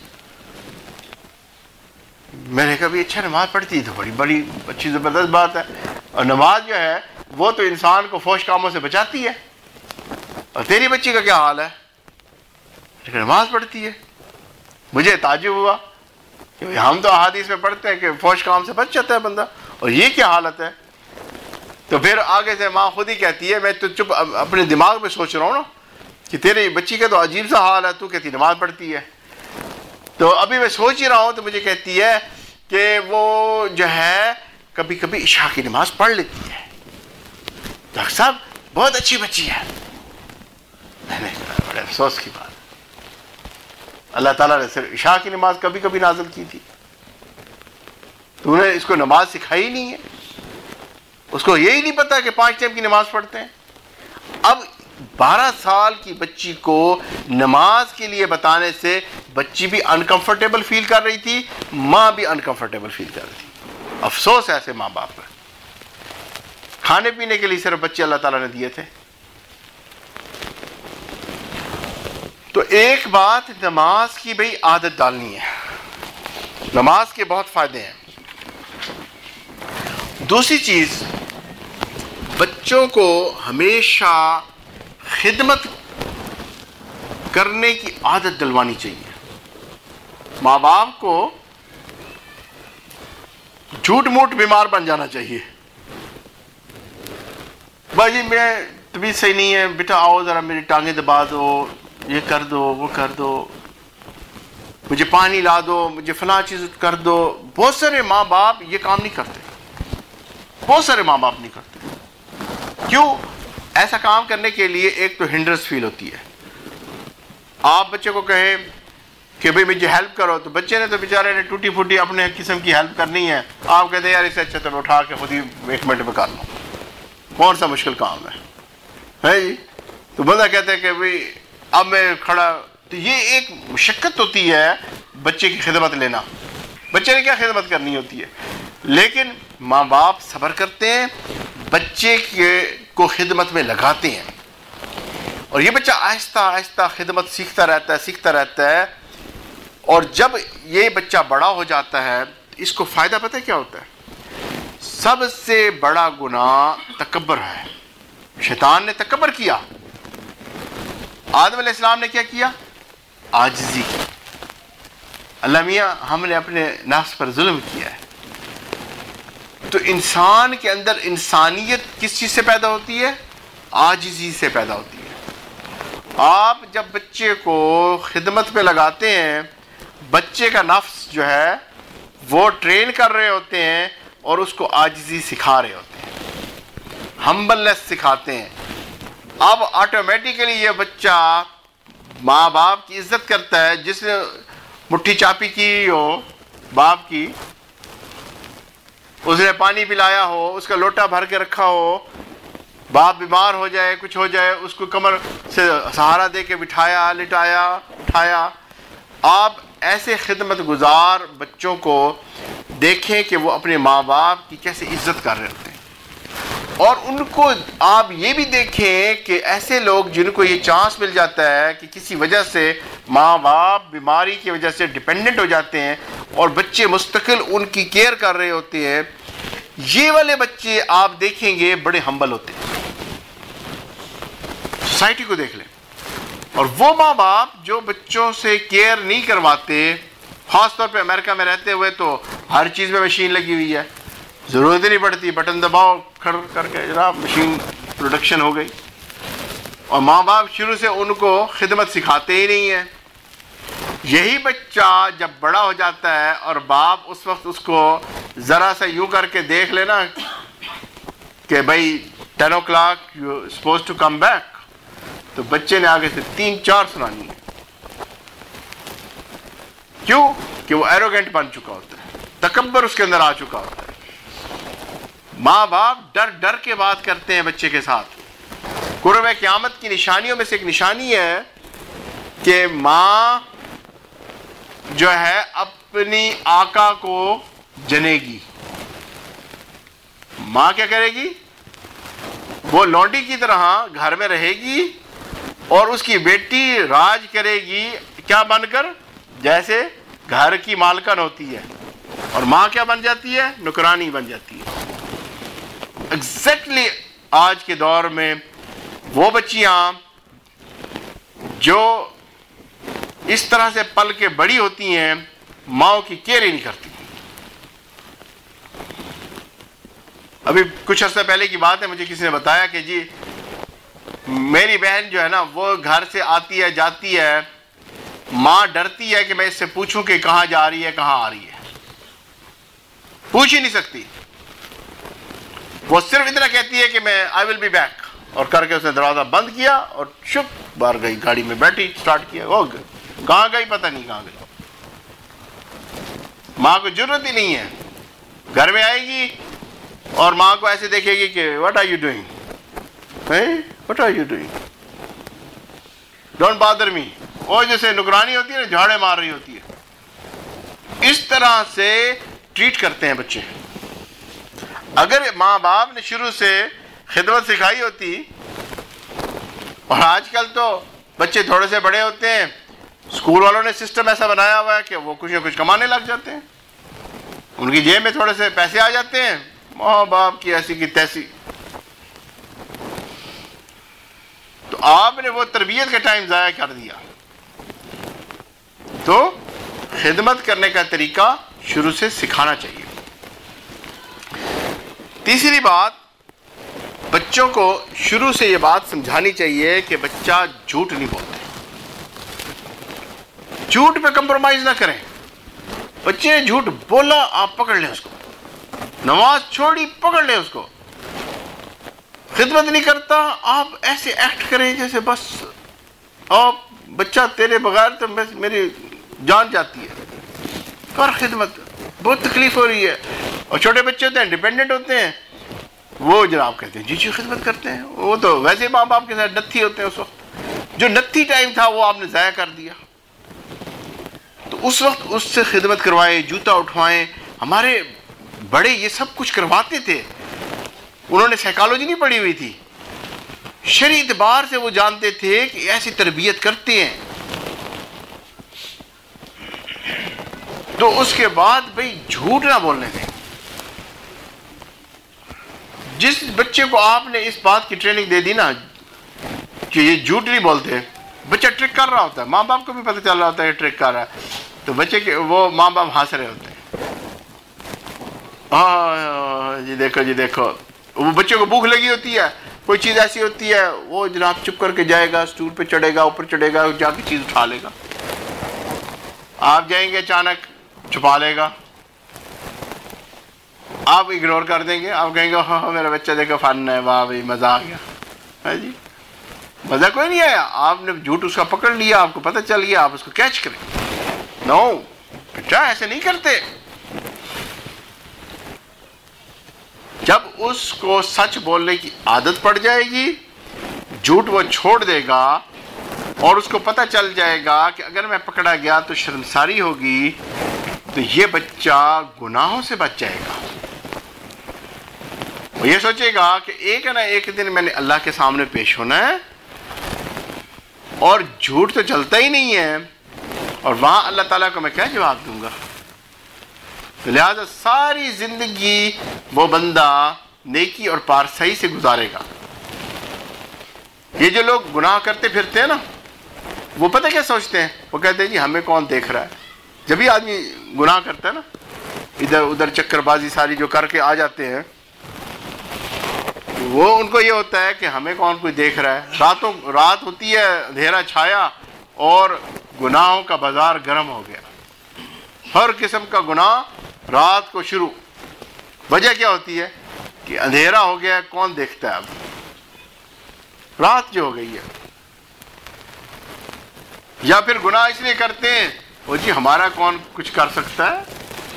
میں نے کہا بھی اچھا نماز پڑھتی ہے تو بڑی اچھی زبردست بات ہے. اور نماز جو ہے وہ تو انسان کو فحش کاموں سے بچاتی ہے. اور تیری بچی کا کیا حال ہے؟ لیکن نماز پڑھتی ہے. مجھے تعجب ہوا کہ ہم تو احادیث میں پڑھتے ہیں کہ فحش کام سے بچ جاتا ہے بندہ، اور یہ کیا حالت ہے؟ تو پھر آگے سے ماں خود ہی کہتی ہے، میں تو چپ اپنے دماغ میں سوچ رہا ہوں نا کہ تیری بچی کا تو عجیب سا حال ہے، تو کہتی نماز پڑھتی ہے. تو ابھی میں سوچ ہی رہا ہوں تو مجھے کہتی ہے کہ وہ جو ہے کبھی کبھی عشاء کی نماز پڑھ لیتی ہے. ڈاکٹر صاحب بہت اچھی بچی ہے. میں نے کہا بڑے افسوس کی بات، اللہ تعالیٰ نے صرف عشاء کی نماز کبھی کبھی نازل کی تھی. تو نے اس کو نماز سکھائی نہیں ہے، اس کو یہی نہیں پتا کہ 5 ٹائم کی نماز پڑھتے ہیں. اب 12 سال کی بچی کو نماز کے لیے بتانے سے بچی بھی انکمفرٹیبل فیل کر رہی تھی، ماں بھی انکمفرٹیبل فیل کر رہی تھی. افسوس ایسے ماں باپ کا. کھانے پینے کے لیے صرف بچے اللہ تعالیٰ نے دیے تھے. تو ایک بات نماز کی بھئی عادت ڈالنی ہے. نماز کے بہت فائدے ہیں. دوسری چیز، بچوں کو ہمیشہ خدمت کرنے کی عادت ڈلوانی چاہیے. ماں باپ کو جھوٹ موٹ بیمار بن جانا چاہیے. بھائی میں طبیعت صحیح نہیں ہے، بیٹا آؤ ذرا میری ٹانگیں دبا دو، یہ کر دو وہ کر دو، مجھے پانی لا دو، مجھے فلاں چیز کر دو. بہت سارے ماں باپ یہ کام نہیں کرتے. بہت سارے ماں باپ نہیں کرتے. کیوں؟ ایسا کام کرنے کے لیے ایک تو ہنڈرنس فیل ہوتی ہے. آپ بچے کو کہیں کہ بھئی مجھے ہیلپ کرو، تو بچے نے تو بیچارے نے ٹوٹی پھوٹی اپنے قسم کی ہیلپ کرنی ہے. آپ کہتے ہیں یار اس سے اچھا چلو اٹھا کے خود ہی 1 منٹ میں کر لو، کون سا مشکل کام ہے جی. تو بندہ کہتا ہے کہ بھئی اب میں کھڑا. تو یہ ایک مشقت ہوتی ہے بچے کی خدمت لینا. بچے نے کیا خدمت کرنی ہوتی ہے، لیکن ماں باپ صبر کرتے ہیں، بچے کو خدمت میں لگاتے ہیں، اور یہ بچہ آہستہ آہستہ خدمت سیکھتا رہتا ہے. اور جب یہ بچہ بڑا ہو جاتا ہے اس کو فائدہ پتہ ہے کیا ہوتا ہے؟ سب سے بڑا گناہ تکبر ہے. شیطان نے تکبر کیا. آدم علیہ السلام نے کیا کیا؟ عاجزی کی. اللہ میاں ہم نے اپنے نفس پر ظلم کیا ہے. تو انسان کے اندر انسانیت کس چیز سے پیدا ہوتی ہے؟ عاجزی سے پیدا ہوتی ہے. آپ جب بچے کو خدمت پہ لگاتے ہیں، بچے کا نفس جو ہے وہ ٹرین کر رہے ہوتے ہیں اور اس کو عاجزی سکھا رہے ہوتے ہیں، ہمبلنس سکھاتے ہیں. اب آٹومیٹیکلی یہ بچہ ماں باپ کی عزت کرتا ہے. جس نے مٹھی چاپی کی ہو باپ کی، اس نے پانی پلایا ہو، اس کا لوٹا بھر کے رکھا ہو، باپ بیمار ہو جائے کچھ ہو جائے اس کو کمر سے سہارا دے کے بٹھایا، لٹایا، اٹھایا. آپ ایسے خدمت گزار بچوں کو دیکھیں کہ وہ اپنے ماں باپ کی کیسے عزت کر رہے ہوتے ہیں. اور ان کو آپ یہ بھی دیکھیں کہ ایسے لوگ جن کو یہ چانس مل جاتا ہے کہ کسی وجہ سے ماں باپ بیماری کی وجہ سے ڈپینڈنٹ ہو جاتے ہیں اور بچے مستقل ان کی کیئر کر رہے ہوتے ہیں، یہ والے بچے آپ دیکھیں گے بڑے ہمبل ہوتے ہیں. سوسائٹی کو دیکھ لیں. اور وہ ماں باپ جو بچوں سے کیئر نہیں کرواتے، خاص طور پہ امریکہ میں رہتے ہوئے تو ہر چیز میں مشین لگی ہوئی ہے، ضرورت ہی نہیں پڑتی، بٹن دباؤ کھڑ کر کے جناب مشین پروڈکشن ہو گئی. اور ماں باپ شروع سے ان کو خدمت سکھاتے ہی نہیں ہیں. یہی بچہ جب بڑا ہو جاتا ہے اور باپ اس وقت اس کو ذرا سا یوں کر کے دیکھ لینا کہ بھائی 10 o'clock you suppose to come back, تو بچے نے آگے سے 3-4 سنانی ہے. کیوں؟ کہ وہ ایروگنٹ بن چکا ہوتا ہے، تکبر اس کے اندر آ چکا ہوتا ہے. ماں باپ ڈر ڈر کے بات کرتے ہیں بچے کے ساتھ. قرب قیامت کی نشانیوں میں سے ایک نشانی ہے کہ ماں جو ہے اپنی آقا کو جنے گی. ماں کیا کرے گی؟ وہ لونڈی کی طرح گھر میں رہے گی اور اس کی بیٹی راج کرے گی کیا بن کر؟ جیسے گھر کی مالکن ہوتی ہے، اور ماں کیا بن جاتی ہے؟ نوکرانی بن جاتی ہے. ایگزیکٹلی آج کے دور میں وہ بچیاں جو اس طرح سے پل کے بڑی ہوتی ہیں، ماں کی کیئر ہی نہیں کرتی. ابھی کچھ عرصہ پہلے کی بات ہے، مجھے کسی نے بتایا کہ جی میری بہن جو ہے نا وہ گھر سے آتی ہے جاتی ہے، ماں ڈرتی ہے کہ میں اس سے پوچھوں کہ کہاں جا رہی ہے کہاں آ رہی ہے، پوچھ ہی نہیں سکتی. وہ صرف اتنا کہتی ہے کہ میں آئی ول بی بیک، اور کر کے اس نے دروازہ بند کیا اور چپ باہر گئی، گاڑی میں بیٹھی، اسٹارٹ کیا، وہ کہاں گئی پتہ نہیں کہاں گئی. ماں کو ضرورت ہی نہیں ہے. گھر میں آئے گی اور ماں کو ایسے دیکھے گی کہ what are you doing, what are you doing, don't bother me. وہ جیسے نگرانی ہوتی ہے نا، جھاڑے مار رہی ہوتی ہے. اس طرح سے ٹریٹ کرتے ہیں بچے. اگر ماں باپ نے شروع سے خدمت سکھائی ہوتی، اور آج کل تو بچے تھوڑے سے بڑے ہوتے ہیں، اسکول والوں نے سسٹم ایسا بنایا ہوا ہے کہ وہ کچھ نہ کچھ کمانے لگ جاتے ہیں، ان کی جیب میں تھوڑے سے پیسے آ جاتے ہیں، ماں باپ کی ایسی کی تیسی. تو آپ نے وہ تربیت کا ٹائم ضائع کر دیا. تو خدمت کرنے کا طریقہ شروع سے سکھانا چاہیے. تیسری بات، بچوں کو شروع سے یہ بات سمجھانی چاہیے کہ بچہ جھوٹ نہیں بولتے. جھوٹ پہ کمپرومائز نہ کریں. بچے نے جھوٹ بولا، آپ پکڑ لیں اس کو. نماز چھوڑی، پکڑ لیں اس کو. خدمت نہیں کرتا، آپ ایسے ایکٹ کریں جیسے بس آپ بچہ تیرے بغیر تو میری جان جاتی ہے. کر خدمت، بہت تکلیف ہو رہی ہے. اور چھوٹے بچے ہوتے ہیں، ڈیپینڈنٹ ہوتے ہیں، وہ جناب کہتے ہیں جی خدمت کرتے ہیں. وہ تو ویسے ماں باپ کے ساتھ نتھی ہوتے ہیں. اس وقت جو نتھی ٹائم تھا وہ آپ نے ضائع کر دیا. تو اس وقت اس سے خدمت کروائیں، جوتا اٹھوائیں. ہمارے بڑے یہ سب کچھ کرواتے تھے. انہوں نے سائیکالوجی نہیں پڑھی ہوئی تھی، شرعی اعتبار سے وہ جانتے تھے کہ ایسی تربیت کرتے ہیں. تو اس کے بعد بھئی جھوٹ نہ بولنے دیں. جس بچے کو آپ نے اس بات کی ٹریننگ دے دی نا کہ یہ جھوٹ نہیں بولتے، بچہ ٹرک کر رہا ہوتا ہے، ماں باپ کو بھی پتہ چل رہا ہوتا ہے کہ ٹرک کر رہا ہے، تو بچے کے وہ ماں باپ ہنس رہے ہوتے ہیں. ہاں جی دیکھو جی دیکھو. وہ بچے کو بھوک لگی ہوتی ہے، کوئی چیز ایسی ہوتی ہے، وہ جناب چپ کر کے جائے گا، اسٹول پہ چڑھے گا، اوپر چڑھے گا، جا کے چیز اٹھا لے گا. آپ جائیں گے اچانک چھپا لے گا. آپ اگنور کر دیں گے. آپ کہیں گے ہاں میرا بچہ دیکھو فن ہے، واہ بھائی مزہ آ گیا. ہے جی مزہ کوئی نہیں آیا. آپ نے جھوٹ اس کا پکڑ لیا، آپ کو پتہ چل گیا، آپ اس کو کیچ کریں. نو بیٹا ایسے نہیں کرتے. جب اس کو سچ بولنے کی عادت پڑ جائے گی، جھوٹ وہ چھوڑ دے گا، اور اس کو پتہ چل جائے گا کہ اگر میں پکڑا گیا تو شرمساری ہوگی، تو یہ بچہ گناہوں سے بچ جائے گا. وہ یہ سوچے گا کہ ایک نہ ایک دن میں نے اللہ کے سامنے پیش ہونا ہے، اور جھوٹ تو چلتا ہی نہیں ہے، اور وہاں اللہ تعالیٰ کو میں کیا جواب دوں گا. لہذا ساری زندگی وہ بندہ نیکی اور پارسائی سے گزارے گا. یہ جو لوگ گناہ کرتے پھرتے ہیں نا، وہ پتہ کیا سوچتے ہیں؟ وہ کہتے ہیں جی ہمیں کون دیکھ رہا ہے. جب بھی آدمی گناہ کرتا ہے نا، ادھر ادھر چکر بازی ساری جو کر کے آ جاتے ہیں، وہ ان کو یہ ہوتا ہے کہ ہمیں کون کوئی دیکھ رہا ہے. رات ہوتی ہے، اندھیرا چھایا اور گناہوں کا بازار گرم ہو گیا. ہر قسم کا گناہ رات کو شروع. وجہ کیا ہوتی ہے؟ کہ اندھیرا ہو گیا، کون دیکھتا ہے؟ اب رات جو ہو گئی ہے. یا پھر گناہ اس لیے کرتے ہیں وہ جی ہمارا کون کچھ کر سکتا ہے.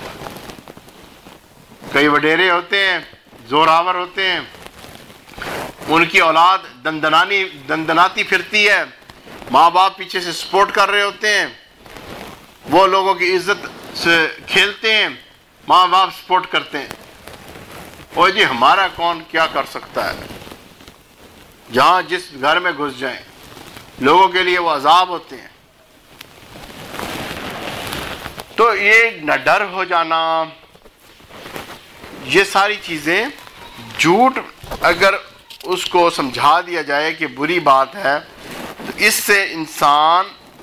کئی وڈیرے ہوتے ہیں، زوراور ہوتے ہیں، ان کی اولاد دندناتی پھرتی ہے، ماں باپ پیچھے سے سپورٹ کر رہے ہوتے ہیں، وہ لوگوں کی عزت سے کھیلتے ہیں، ماں باپ سپورٹ کرتے ہیں. وہ جی ہمارا کون کیا کر سکتا ہے. جہاں جس گھر میں گھس جائیں لوگوں کے لیے وہ عذاب ہوتے ہیں. تو یہ نہ ڈر ہو جانا، یہ ساری چیزیں، جھوٹ اگر اس کو سمجھا دیا جائے کہ بری بات ہے تو اس سے انسان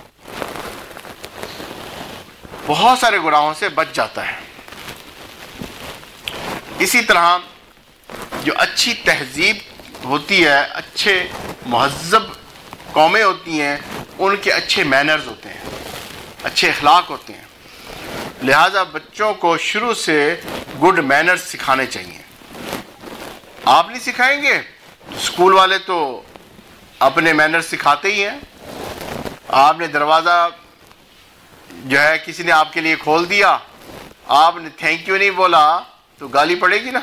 بہت سارے گناہوں سے بچ جاتا ہے. اسی طرح جو اچھی تہذیب ہوتی ہے، اچھے مہذب قومیں ہوتی ہیں، ان کے اچھے مینرز ہوتے ہیں، اچھے اخلاق ہوتے ہیں. لہذا بچوں کو شروع سے گڈ مینرز سکھانے چاہیے. آپ نہیں سکھائیں گے تو اسکول والے تو اپنے مینرز سکھاتے ہی ہیں. آپ نے دروازہ جو ہے کسی نے آپ کے لیے کھول دیا، آپ نے تھینک یو نہیں بولا تو گالی پڑے گی نا.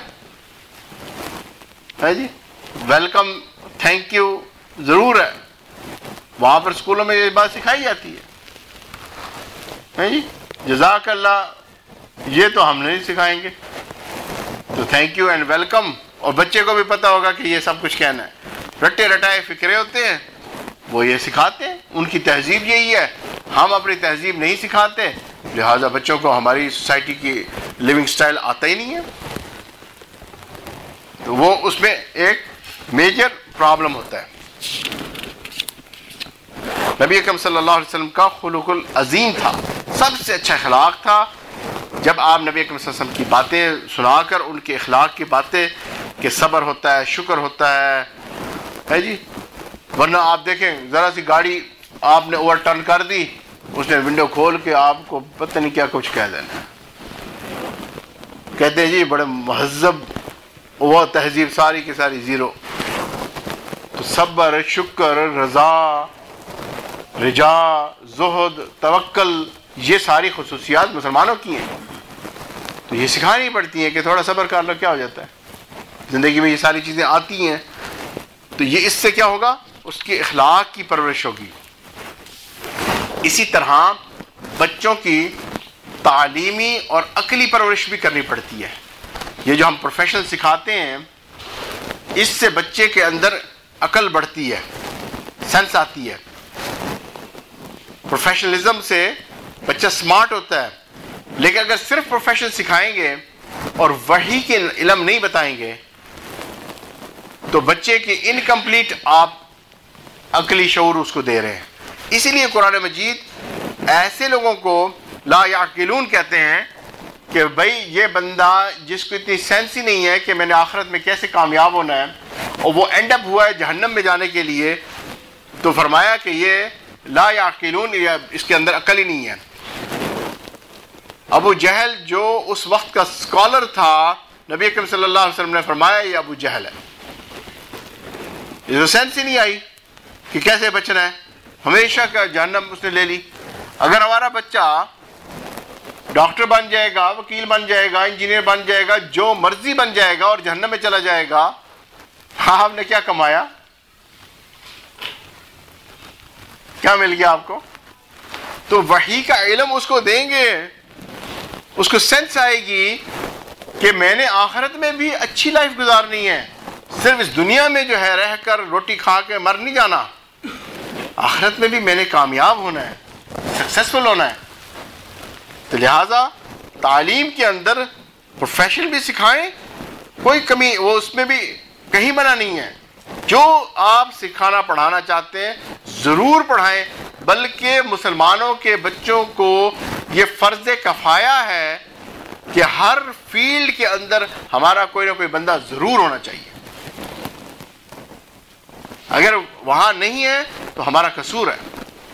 ہے جی، ویلکم تھینک یو ضرور ہے. وہاں پر اسکولوں میں یہ بات سکھائی جاتی ہے جی، جزاک اللہ، یہ تو ہم نہیں سکھائیں گے. تو تھینک یو اینڈ ویلکم. اور بچے کو بھی پتہ ہوگا کہ یہ سب کچھ کہنا ہے. رٹے رٹائے فکرے ہوتے ہیں، وہ یہ سکھاتے ہیں، ان کی تہذیب یہی ہے. ہم اپنی تہذیب نہیں سکھاتے، لہٰذا بچوں کو ہماری سوسائٹی کی لیونگ سٹائل آتا ہی نہیں ہے. تو وہ اس میں ایک میجر پرابلم ہوتا ہے. نبی اکرم صلی اللہ علیہ وسلم کا خلق العظیم تھا، سب سے اچھا اخلاق تھا. جب آپ نبی اکرم صلی اللہ علیہ وسلم کی باتیں سنا کر ان کے اخلاق کی باتیں کہ صبر ہوتا ہے، شکر ہوتا ہے جی. ورنہ آپ دیکھیں ذرا سی گاڑی آپ نے اوور ٹرن کر دی، اس نے ونڈو کھول کے آپ کو پتہ نہیں کیا کچھ کہہ دینا. کہتے ہیں جی بڑے مہذب، وہ تہذیب ساری کی ساری زیرو. تو صبر، شکر، رضا، رجا، زہد، توکل، یہ ساری خصوصیات مسلمانوں کی ہیں. تو یہ سکھانی پڑتی ہیں کہ تھوڑا صبر کر لو، کیا ہو جاتا ہے. زندگی میں یہ ساری چیزیں آتی ہیں. تو یہ اس سے کیا ہوگا؟ اس کی اخلاق کی پرورش ہوگی. اسی طرح بچوں کی تعلیمی اور عقلی پرورش بھی کرنی پڑتی ہے. یہ جو ہم پروفیشنل سکھاتے ہیں، اس سے بچے کے اندر عقل بڑھتی ہے، سینس آتی ہے. پروفیشنلزم سے بچہ سمارٹ ہوتا ہے. لیکن اگر صرف پروفیشن سکھائیں گے اور وحی کے علم نہیں بتائیں گے تو بچے کی انکمپلیٹ آپ عقلی شعور اس کو دے رہے ہیں. اسی لیے قرآن مجید ایسے لوگوں کو لا یعقلون کہتے ہیں کہ بھائی یہ بندہ جس کو اتنی سینس ہی نہیں ہے کہ میں نے آخرت میں کیسے کامیاب ہونا ہے، اور وہ اینڈ اپ ہوا ہے جہنم میں جانے کے لیے، تو فرمایا کہ یہ لا یعقلون، اس کے اندر عقل ہی نہیں ہے. ابو جہل جو اس وقت کا اسکالر تھا، نبی اکرم صلی اللہ علیہ وسلم نے فرمایا یہ ابو جہل ہے. یہ تو سینس ہی نہیں آئی کہ کیسے بچنا ہے، ہمیشہ کا جہنم اس نے لے لی. اگر ہمارا بچہ ڈاکٹر بن جائے گا، وکیل بن جائے گا، انجینئر بن جائے گا، جو مرضی بن جائے گا اور جہنم میں چلا جائے گا، آپ نے کیا کمایا؟ کیا مل گیا آپ کو؟ تو وحی کا علم اس کو دیں گے، اس کو سینس آئے گی کہ میں نے آخرت میں بھی اچھی لائف گزارنی ہے. صرف اس دنیا میں جو ہے رہ کر روٹی کھا کے مر نہیں جانا، آخرت میں بھی میں نے کامیاب ہونا ہے، سکسیسفل ہونا ہے. تو لہٰذا تعلیم کے اندر پروفیشن بھی سکھائیں، کوئی کمی وہ اس میں بھی کہیں منع نہیں ہے. جو آپ سکھانا پڑھانا چاہتے ہیں ضرور پڑھائیں، بلکہ مسلمانوں کے بچوں کو یہ فرض کفایہ ہے کہ ہر فیلڈ کے اندر ہمارا کوئی نہ کوئی بندہ ضرور ہونا چاہیے. اگر وہاں نہیں ہے تو ہمارا قصور ہے.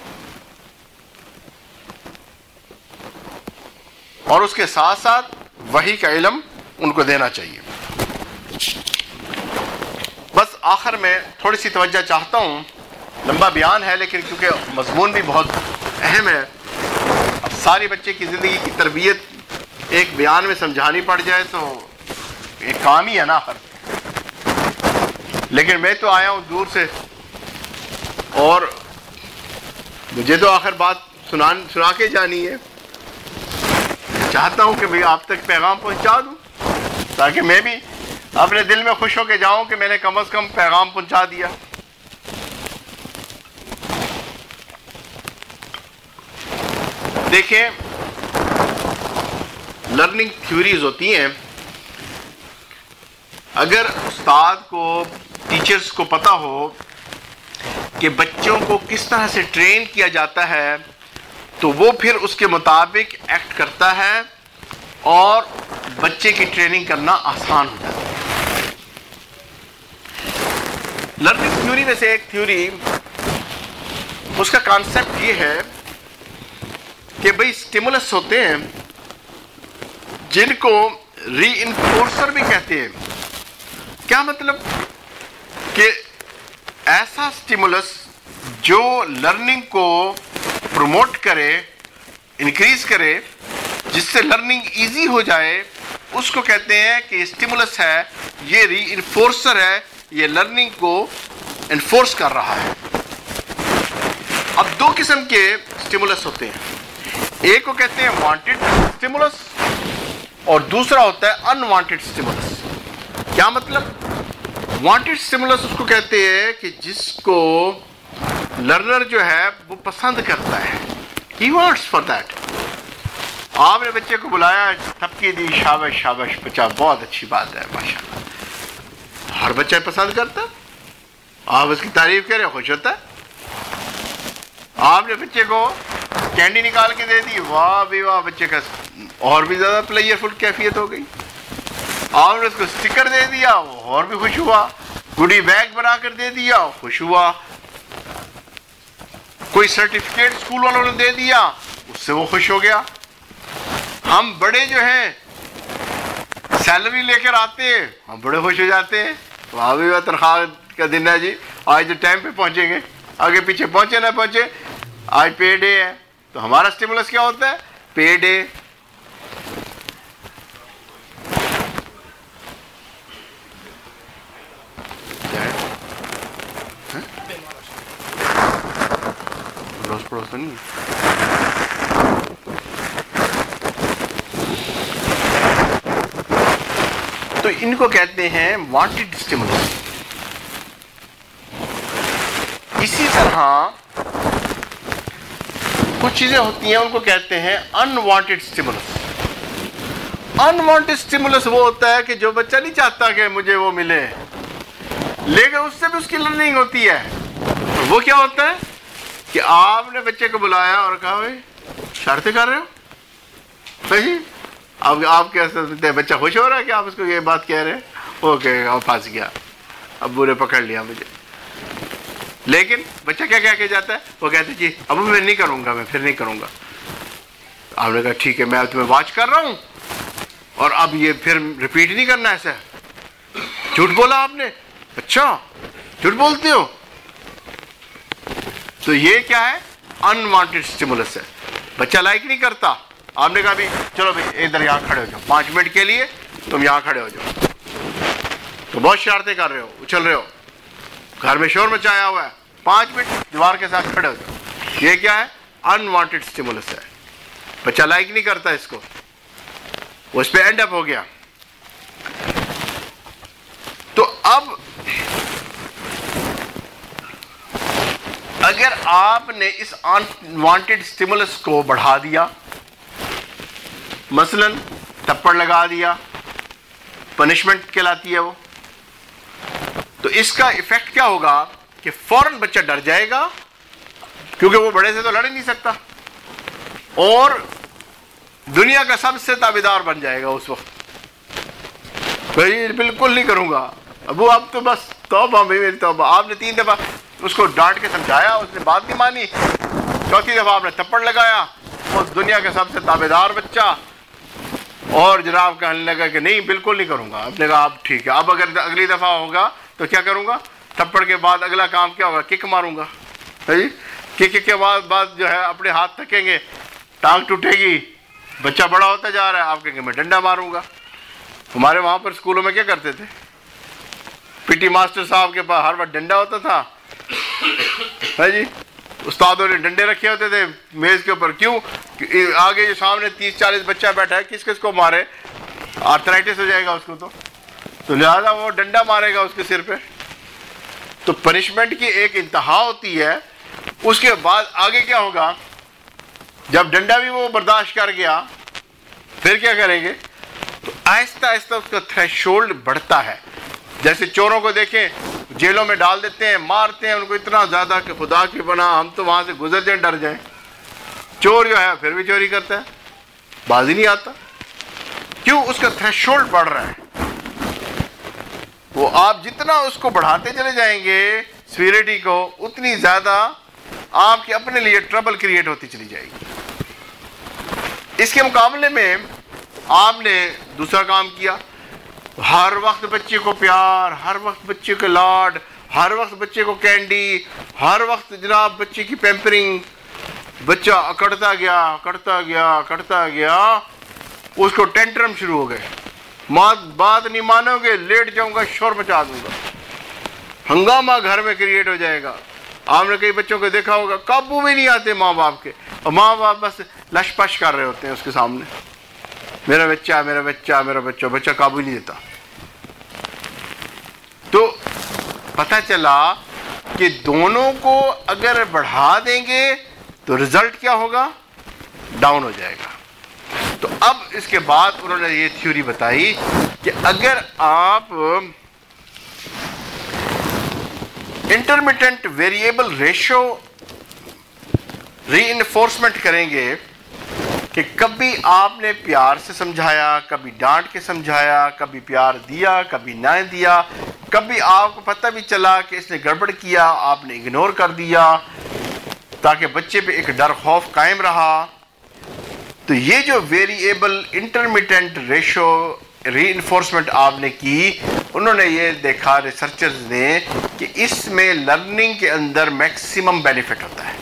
اور اس کے ساتھ ساتھ وحی کا علم ان کو دینا چاہیے. بس آخر میں تھوڑی سی توجہ چاہتا ہوں، لمبا بیان ہے لیکن کیونکہ مضمون بھی بہت اہم ہے. اب ساری بچے کی زندگی کی تربیت ایک بیان میں سمجھانی پڑ جائے تو ایک کام ہی ہے نا آخر. لیکن میں تو آیا ہوں دور سے اور مجھے تو آخر بات سنا کے جانی ہے. چاہتا ہوں کہ بھئی آپ تک پیغام پہنچا دوں تاکہ میں بھی اپنے دل میں خوش ہو کے جاؤں کہ میں نے کم از کم پیغام پہنچا دیا. دیکھیں، لرننگ تھیوریز ہوتی ہیں. اگر استاد کو، ٹیچرز کو پتہ ہو کہ بچوں کو کس طرح سے ٹرین کیا جاتا ہے تو وہ پھر اس کے مطابق ایکٹ کرتا ہے اور بچے کی ٹریننگ کرنا آسان ہو جاتا ہے. لرننگ تھیوری میں سے ایک تھیوری، اس کا کانسیپٹ یہ ہے کہ بھئی سٹیمولس ہوتے ہیں جن کو ری انفورسر بھی کہتے ہیں. کیا مطلب؟ کہ ایسا سٹیمولس جو لرننگ کو پروموٹ کرے، انکریز کرے، جس سے لرننگ ایزی ہو جائے، اس کو کہتے ہیں کہ یہ سٹیمولس ہے، یہ ری انفورسر ہے، یہ لرننگ کو انفورس کر رہا ہے. اب دو قسم کے سٹیمولس ہوتے ہیں، ایک کو کہتے ہیں وانٹڈ سٹیمولس اور دوسرا ہوتا ہے ان وانٹڈ سٹیمولس. کیا مطلب؟ وانٹڈ سٹیمولس اس کو کہتے ہیں کہ جس کو لرنر جو ہے وہ پسند کرتا ہے، ہی وانٹس فار دیٹ. آپ نے بچے کو بلایا، تھپکی دی، شابش شابش بچہ، بہت اچھی بات ہے، ماشاءاللہ. ہر بچہ پسند کرتا ہے. آپ اس کی تعریف کریں، خوش ہوتا ہے. آپ نے بچے کو کینڈی نکال کے دے دی، واہ بھی واہ، بچے کا اور بھی زیادہ پلیئر فل کیفیت ہو گئی. آپ نے اس کو اسٹکر دے دیا، وہ اور بھی خوش ہوا. گڈی بیگ بنا کر دے دیا، خوش ہوا. کوئی سرٹیفکیٹ اسکول والوں نے دے دیا، اس سے وہ خوش ہو گیا. ہم بڑے جو ہیں سیلری لے کر آتے ہیں، ہم بڑے خوش ہو جاتے ہیں. وہاں بھی تنخواہ کا دن ہے جی، آج جو ٹائم پہ پہنچیں گے، آگے پیچھے پہنچے نہ پہنچے، آج پے ڈے ہے. تو ہمارا سٹیمولس کیا ہوتا ہے؟ Pay day. پڑوس نہیں. تو ان کو کہتے ہیں وانٹڈ سٹیمولس. اسی طرح کچھ چیزیں ہوتی ہیں ان کو کہتے ہیں ان وانٹڈ سٹیمولس. ان وانٹڈ سٹیمولس وہ ہوتا ہے کہ جو بچہ نہیں چاہتا کہ مجھے وہ ملے، لیکن اس سے بھی اس کی لرننگ ہوتی ہے. وہ کیا ہوتا ہے کہ آپ نے بچے کو بلایا اور کہا بھائی شرطیں کر رہے ہو بھائی. اب آپ کیا سمجھتے ہیں؟ بچہ خوش ہو رہا ہے کہ آپ اس کو یہ بات کہہ رہے ہیں. اوکے، اب پھنس گیا، ابو نے پکڑ لیا مجھے. لیکن بچہ کیا کہہ کے جاتا ہے؟ وہ کہتے جی ابو میں نہیں کروں گا، میں پھر نہیں کروں گا. آپ نے کہا ٹھیک ہے، میں اب تمہیں واچ کر رہا ہوں اور اب یہ پھر ریپیٹ نہیں کرنا. ایسا جھوٹ بولا آپ نے؟ اچھا جھوٹ بولتے ہو؟ تو یہ کیا ہے؟ ان وانٹڈ سٹیمولس ہے. بچہ لائک نہیں کرتا. آپ نے کہا بھی چلو بھائی ادھر یہاں کھڑے ہو جاؤ، 5 منٹ کے لیے تم یہاں کھڑے ہو جاؤ. تو بہت شرارتیں کر رہے ہو، اچھل رہے ہو، گھر میں شور مچایا ہوا ہے، 5 منٹ دیوار کے ساتھ کھڑے ہو جاؤ. یہ کیا ہے؟ ان وانٹڈ سٹیمولس ہے. بچہ لائک نہیں کرتا اس کو، وہ اس پہ اینڈ اپ ہو گیا. تو اب اگر آپ نے اس ان وانٹڈ سٹیمولس کو بڑھا دیا مثلاً تھپڑ لگا دیا، پنشمنٹ کہلاتی ہے وہ، تو اس کا ایفیکٹ کیا ہوگا کہ فوراً بچہ ڈر جائے گا، کیونکہ وہ بڑے سے تو لڑ ہی نہیں سکتا، اور دنیا کا سب سے تابعدار بن جائے گا اس وقت. بھائی بالکل نہیں کروں گا ابو، اب تو بس توبہ میری توبہ. آپ نے 3 دفعہ اس کو ڈانٹ کے سمجھایا، اس نے بات نہیں مانی، 4تھی دفعہ آپ نے تھپڑ لگایا، وہ دنیا کا سب سے تابعدار بچہ، اور جناب کہنے لگا کہ نہیں بالکل نہیں کروں گا. آپ نے کہا اب ٹھیک ہے، اب اگر اگلی دفعہ ہوگا تو کیا کروں گا؟ تھپڑ کے بعد اگلا کام کیا ہوگا؟ کک ماروں گا. کک کے بعد جو ہے اپنے ہاتھ تھکیں گے، ٹانگ ٹوٹے گی، بچہ بڑا ہوتا جا رہا ہے، آپ کہیں گے میں ڈنڈا ماروں گا. ہمارے وہاں پر اسکولوں میں کیا کرتے تھے؟ پی ٹی ماسٹر صاحب کے پاس ہر وقت ڈنڈا ہوتا تھا. جی استادوں نے ڈنڈے رکھے ہوتے تھے میز کے اوپر. کیوں؟ آگے جو سامنے 30-40 بچہ بیٹھا ہے، کس کس کو مارے؟ آرتھرائٹس ہو جائے گا اس کو، تو لہٰذا وہ ڈنڈا مارے گا اس کے سر پہ. تو پنشمنٹ کی ایک انتہا ہوتی ہے، اس کے بعد آگے کیا ہوگا؟ جب ڈنڈا بھی وہ برداشت کر گیا، پھر کیا کریں گے؟ تو آہستہ آہستہ اس کا تھریشولڈ بڑھتا ہے. جیسے چوروں کو دیکھیں، جیلوں میں ڈال دیتے ہیں، مارتے ہیں ان کو اتنا زیادہ کہ خدا کی پناہ ہم تو وہاں سے گزر جائیں، ڈر جائیں. چور جو ہے پھر بھی چوری کرتا ہے، باز ہی نہیں آتا. کیوں؟ اس کا تھریشولڈ بڑھ رہا ہے. وہ آپ جتنا اس کو بڑھاتے چلے جائیں گے سیویریٹی کو، اتنی زیادہ آپ کے اپنے لیے ٹربل کریٹ ہوتی چلی جائے گی. اس کے مقابلے میں آپ نے دوسرا کام کیا، ہر وقت بچے کو پیار، ہر وقت بچے کو لاڈ، ہر وقت بچے کو کینڈی، ہر وقت جناب بچے کی پیمپرنگ. بچہ اکڑتا گیا، اس کو ٹینٹرم شروع ہو گئے. بات نہیں مانو گے، لیٹ جاؤں گا، شور مچا دوں گا، ہنگامہ گھر میں کریٹ ہو جائے گا. آپ نے کئی بچوں کو دیکھا ہوگا قابو بھی نہیں آتے ماں باپ کے، اور ماں باپ بس لش پش کر رہے ہوتے ہیں اس کے سامنے، میرا بچہ، بچہ قابو نہیں دیتا. تو پتہ چلا کہ دونوں کو اگر بڑھا دیں گے تو رزلٹ کیا ہوگا؟ ڈاؤن ہو جائے گا. تو اب اس کے بعد انہوں نے یہ تھیوری بتائی کہ اگر آپ intermittent variable ratio reinforcement کریں گے کہ کبھی آپ نے پیار سے سمجھایا، کبھی ڈانٹ کے سمجھایا، کبھی پیار دیا، کبھی نہ دیا، کبھی آپ کو پتہ بھی چلا کہ اس نے گڑبڑ کیا، آپ نے اگنور کر دیا، تاکہ بچے پہ ایک ڈر خوف قائم رہا. تو یہ جو variable intermittent ratio reinforcement آپ نے کی، انہوں نے یہ دیکھا ریسرچرز نے کہ اس میں لرننگ کے اندر میکسیمم بینیفٹ ہوتا ہے.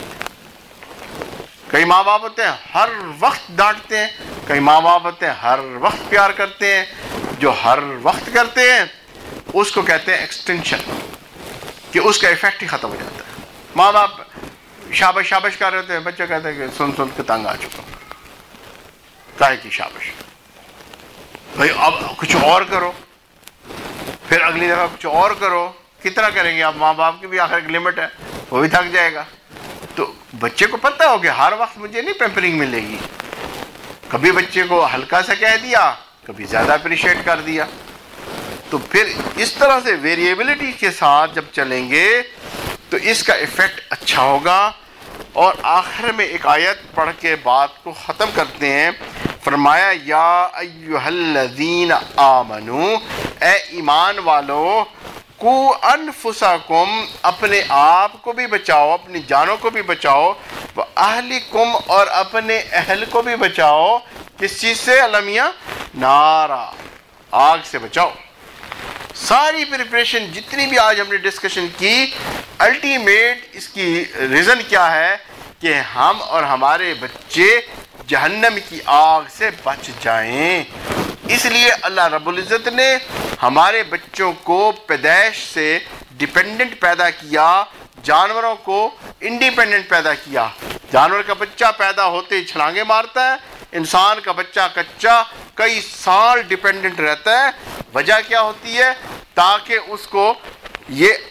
کئی ماں باپ ہوتے ہیں ہر وقت ڈانٹتے ہیں، کئی ماں باپ ہوتے ہیں ہر وقت پیار کرتے ہیں. جو ہر وقت کرتے ہیں اس کو کہتے ہیں ایکسٹینشن، کہ اس کا ایفیکٹ ہی ختم ہو جاتا ہے. ماں باپ شابش کر رہے ہوتے ہیں، بچہ کہتے ہیں کہ سن کے تنگ آ چکا ہوں. کاہے کی شابش؟ بھائی اب کچھ اور کرو، پھر اگلی دفعہ کچھ اور کرو. کتنا کریں گے آپ؟ ماں باپ کی بھی آخر ایک لمٹ ہے، وہ بھی تھک جائے گا. تو بچے کو پتہ ہو کہ ہر وقت مجھے نہیں پیمپرنگ ملے گی. کبھی بچے کو ہلکا سا کہہ دیا، کبھی زیادہ اپریشیٹ کر دیا. تو پھر اس طرح سے ویریبلٹی کے ساتھ جب چلیں گے تو اس کا ایفیکٹ اچھا ہوگا. اور آخر میں ایک آیت پڑھ کے بات کو ختم کرتے ہیں. فرمایا یا ایھا الذین آمنو، اے ایمان والو، کو انفسکم، اپنے آپ کو بھی بچاؤ، اپنی جانوں کو بھی بچاؤ، واہلکم، اور اپنے اہل کو بھی بچاؤ. کس چیز سے؟ المیہ نارا، آگ سے بچاؤ. ساری پریپریشن جتنی بھی آج ہم نے ڈسکشن کی، الٹیمیٹ اس کی ریزن کیا ہے کہ ہم اور ہمارے بچے جہنم کی آگ سے بچ جائیں. اس لیے اللہ رب العزت نے ہمارے بچوں کو پیدائش سے ڈیپینڈنٹ پیدا کیا، جانوروں کو انڈیپینڈنٹ پیدا کیا. جانور کا بچہ پیدا ہوتے ہی چھلانگیں مارتا ہے، انسان کا بچہ کچا کئی سال ڈیپینڈنٹ رہتا ہے. وجہ کیا ہوتی ہے؟ تاکہ اس کو یہ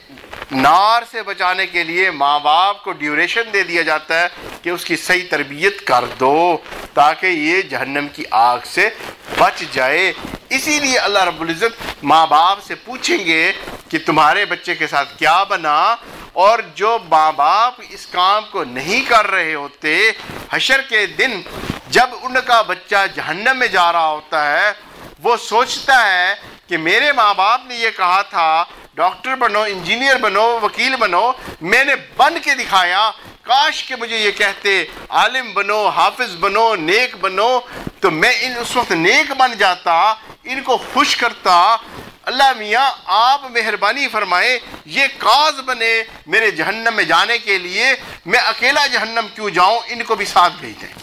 نار سے بچانے کے لیے ماں باپ کو ڈیوریشن دے دیا جاتا ہے کہ اس کی صحیح تربیت کر دو تاکہ یہ جہنم کی آگ سے بچ جائے. اسی لیے اللہ رب العزت ماں باپ سے پوچھیں گے کہ تمہارے بچے کے ساتھ کیا بنا, اور جو ماں باپ اس کام کو نہیں کر رہے ہوتے, حشر کے دن جب ان کا بچہ جہنم میں جا رہا ہوتا ہے, وہ سوچتا ہے کہ میرے ماں باپ نے یہ کہا تھا ڈاکٹر بنو, انجینئر بنو, وکیل بنو, میں نے بن کے دکھایا, کاش کہ مجھے یہ کہتے عالم بنو, حافظ بنو, نیک بنو, تو میں اس وقت نیک بن جاتا, ان کو خوش کرتا. اللہ میاں آپ مہربانی فرمائیں, یہ کاز بنے میرے جہنم میں جانے کے لیے, میں اکیلا جہنم کیوں جاؤں, ان کو بھی ساتھ بھیج دیں.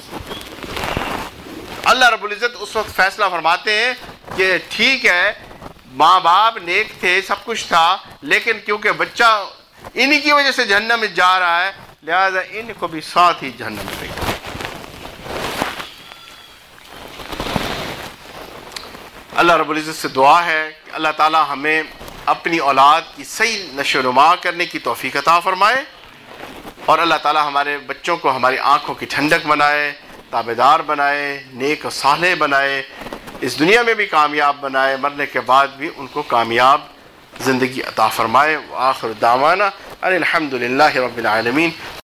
اللہ رب العزت اس وقت فیصلہ فرماتے ہیں کہ ٹھیک ہے, ماں باپ نیک تھے, سب کچھ تھا, لیکن کیونکہ بچہ انہی کی وجہ سے جہنم میں جا رہا ہے, لہذا ان کو بھی ساتھ ہی جہنم میں بھیج. اللہ رب العزت سے دعا ہے کہ اللہ تعالی ہمیں اپنی اولاد کی صحیح نشو و نما کرنے کی توفیق عطا فرمائے, اور اللہ تعالی ہمارے بچوں کو ہماری آنکھوں کی ٹھنڈک بنائے, تابعدار بنائے, نیک و صالح بنائے, اس دنیا میں بھی کامیاب بنائے, مرنے کے بعد بھی ان کو کامیاب زندگی عطا فرمائے. وآخر دعوانا ان الحمد للہ رب العالمین.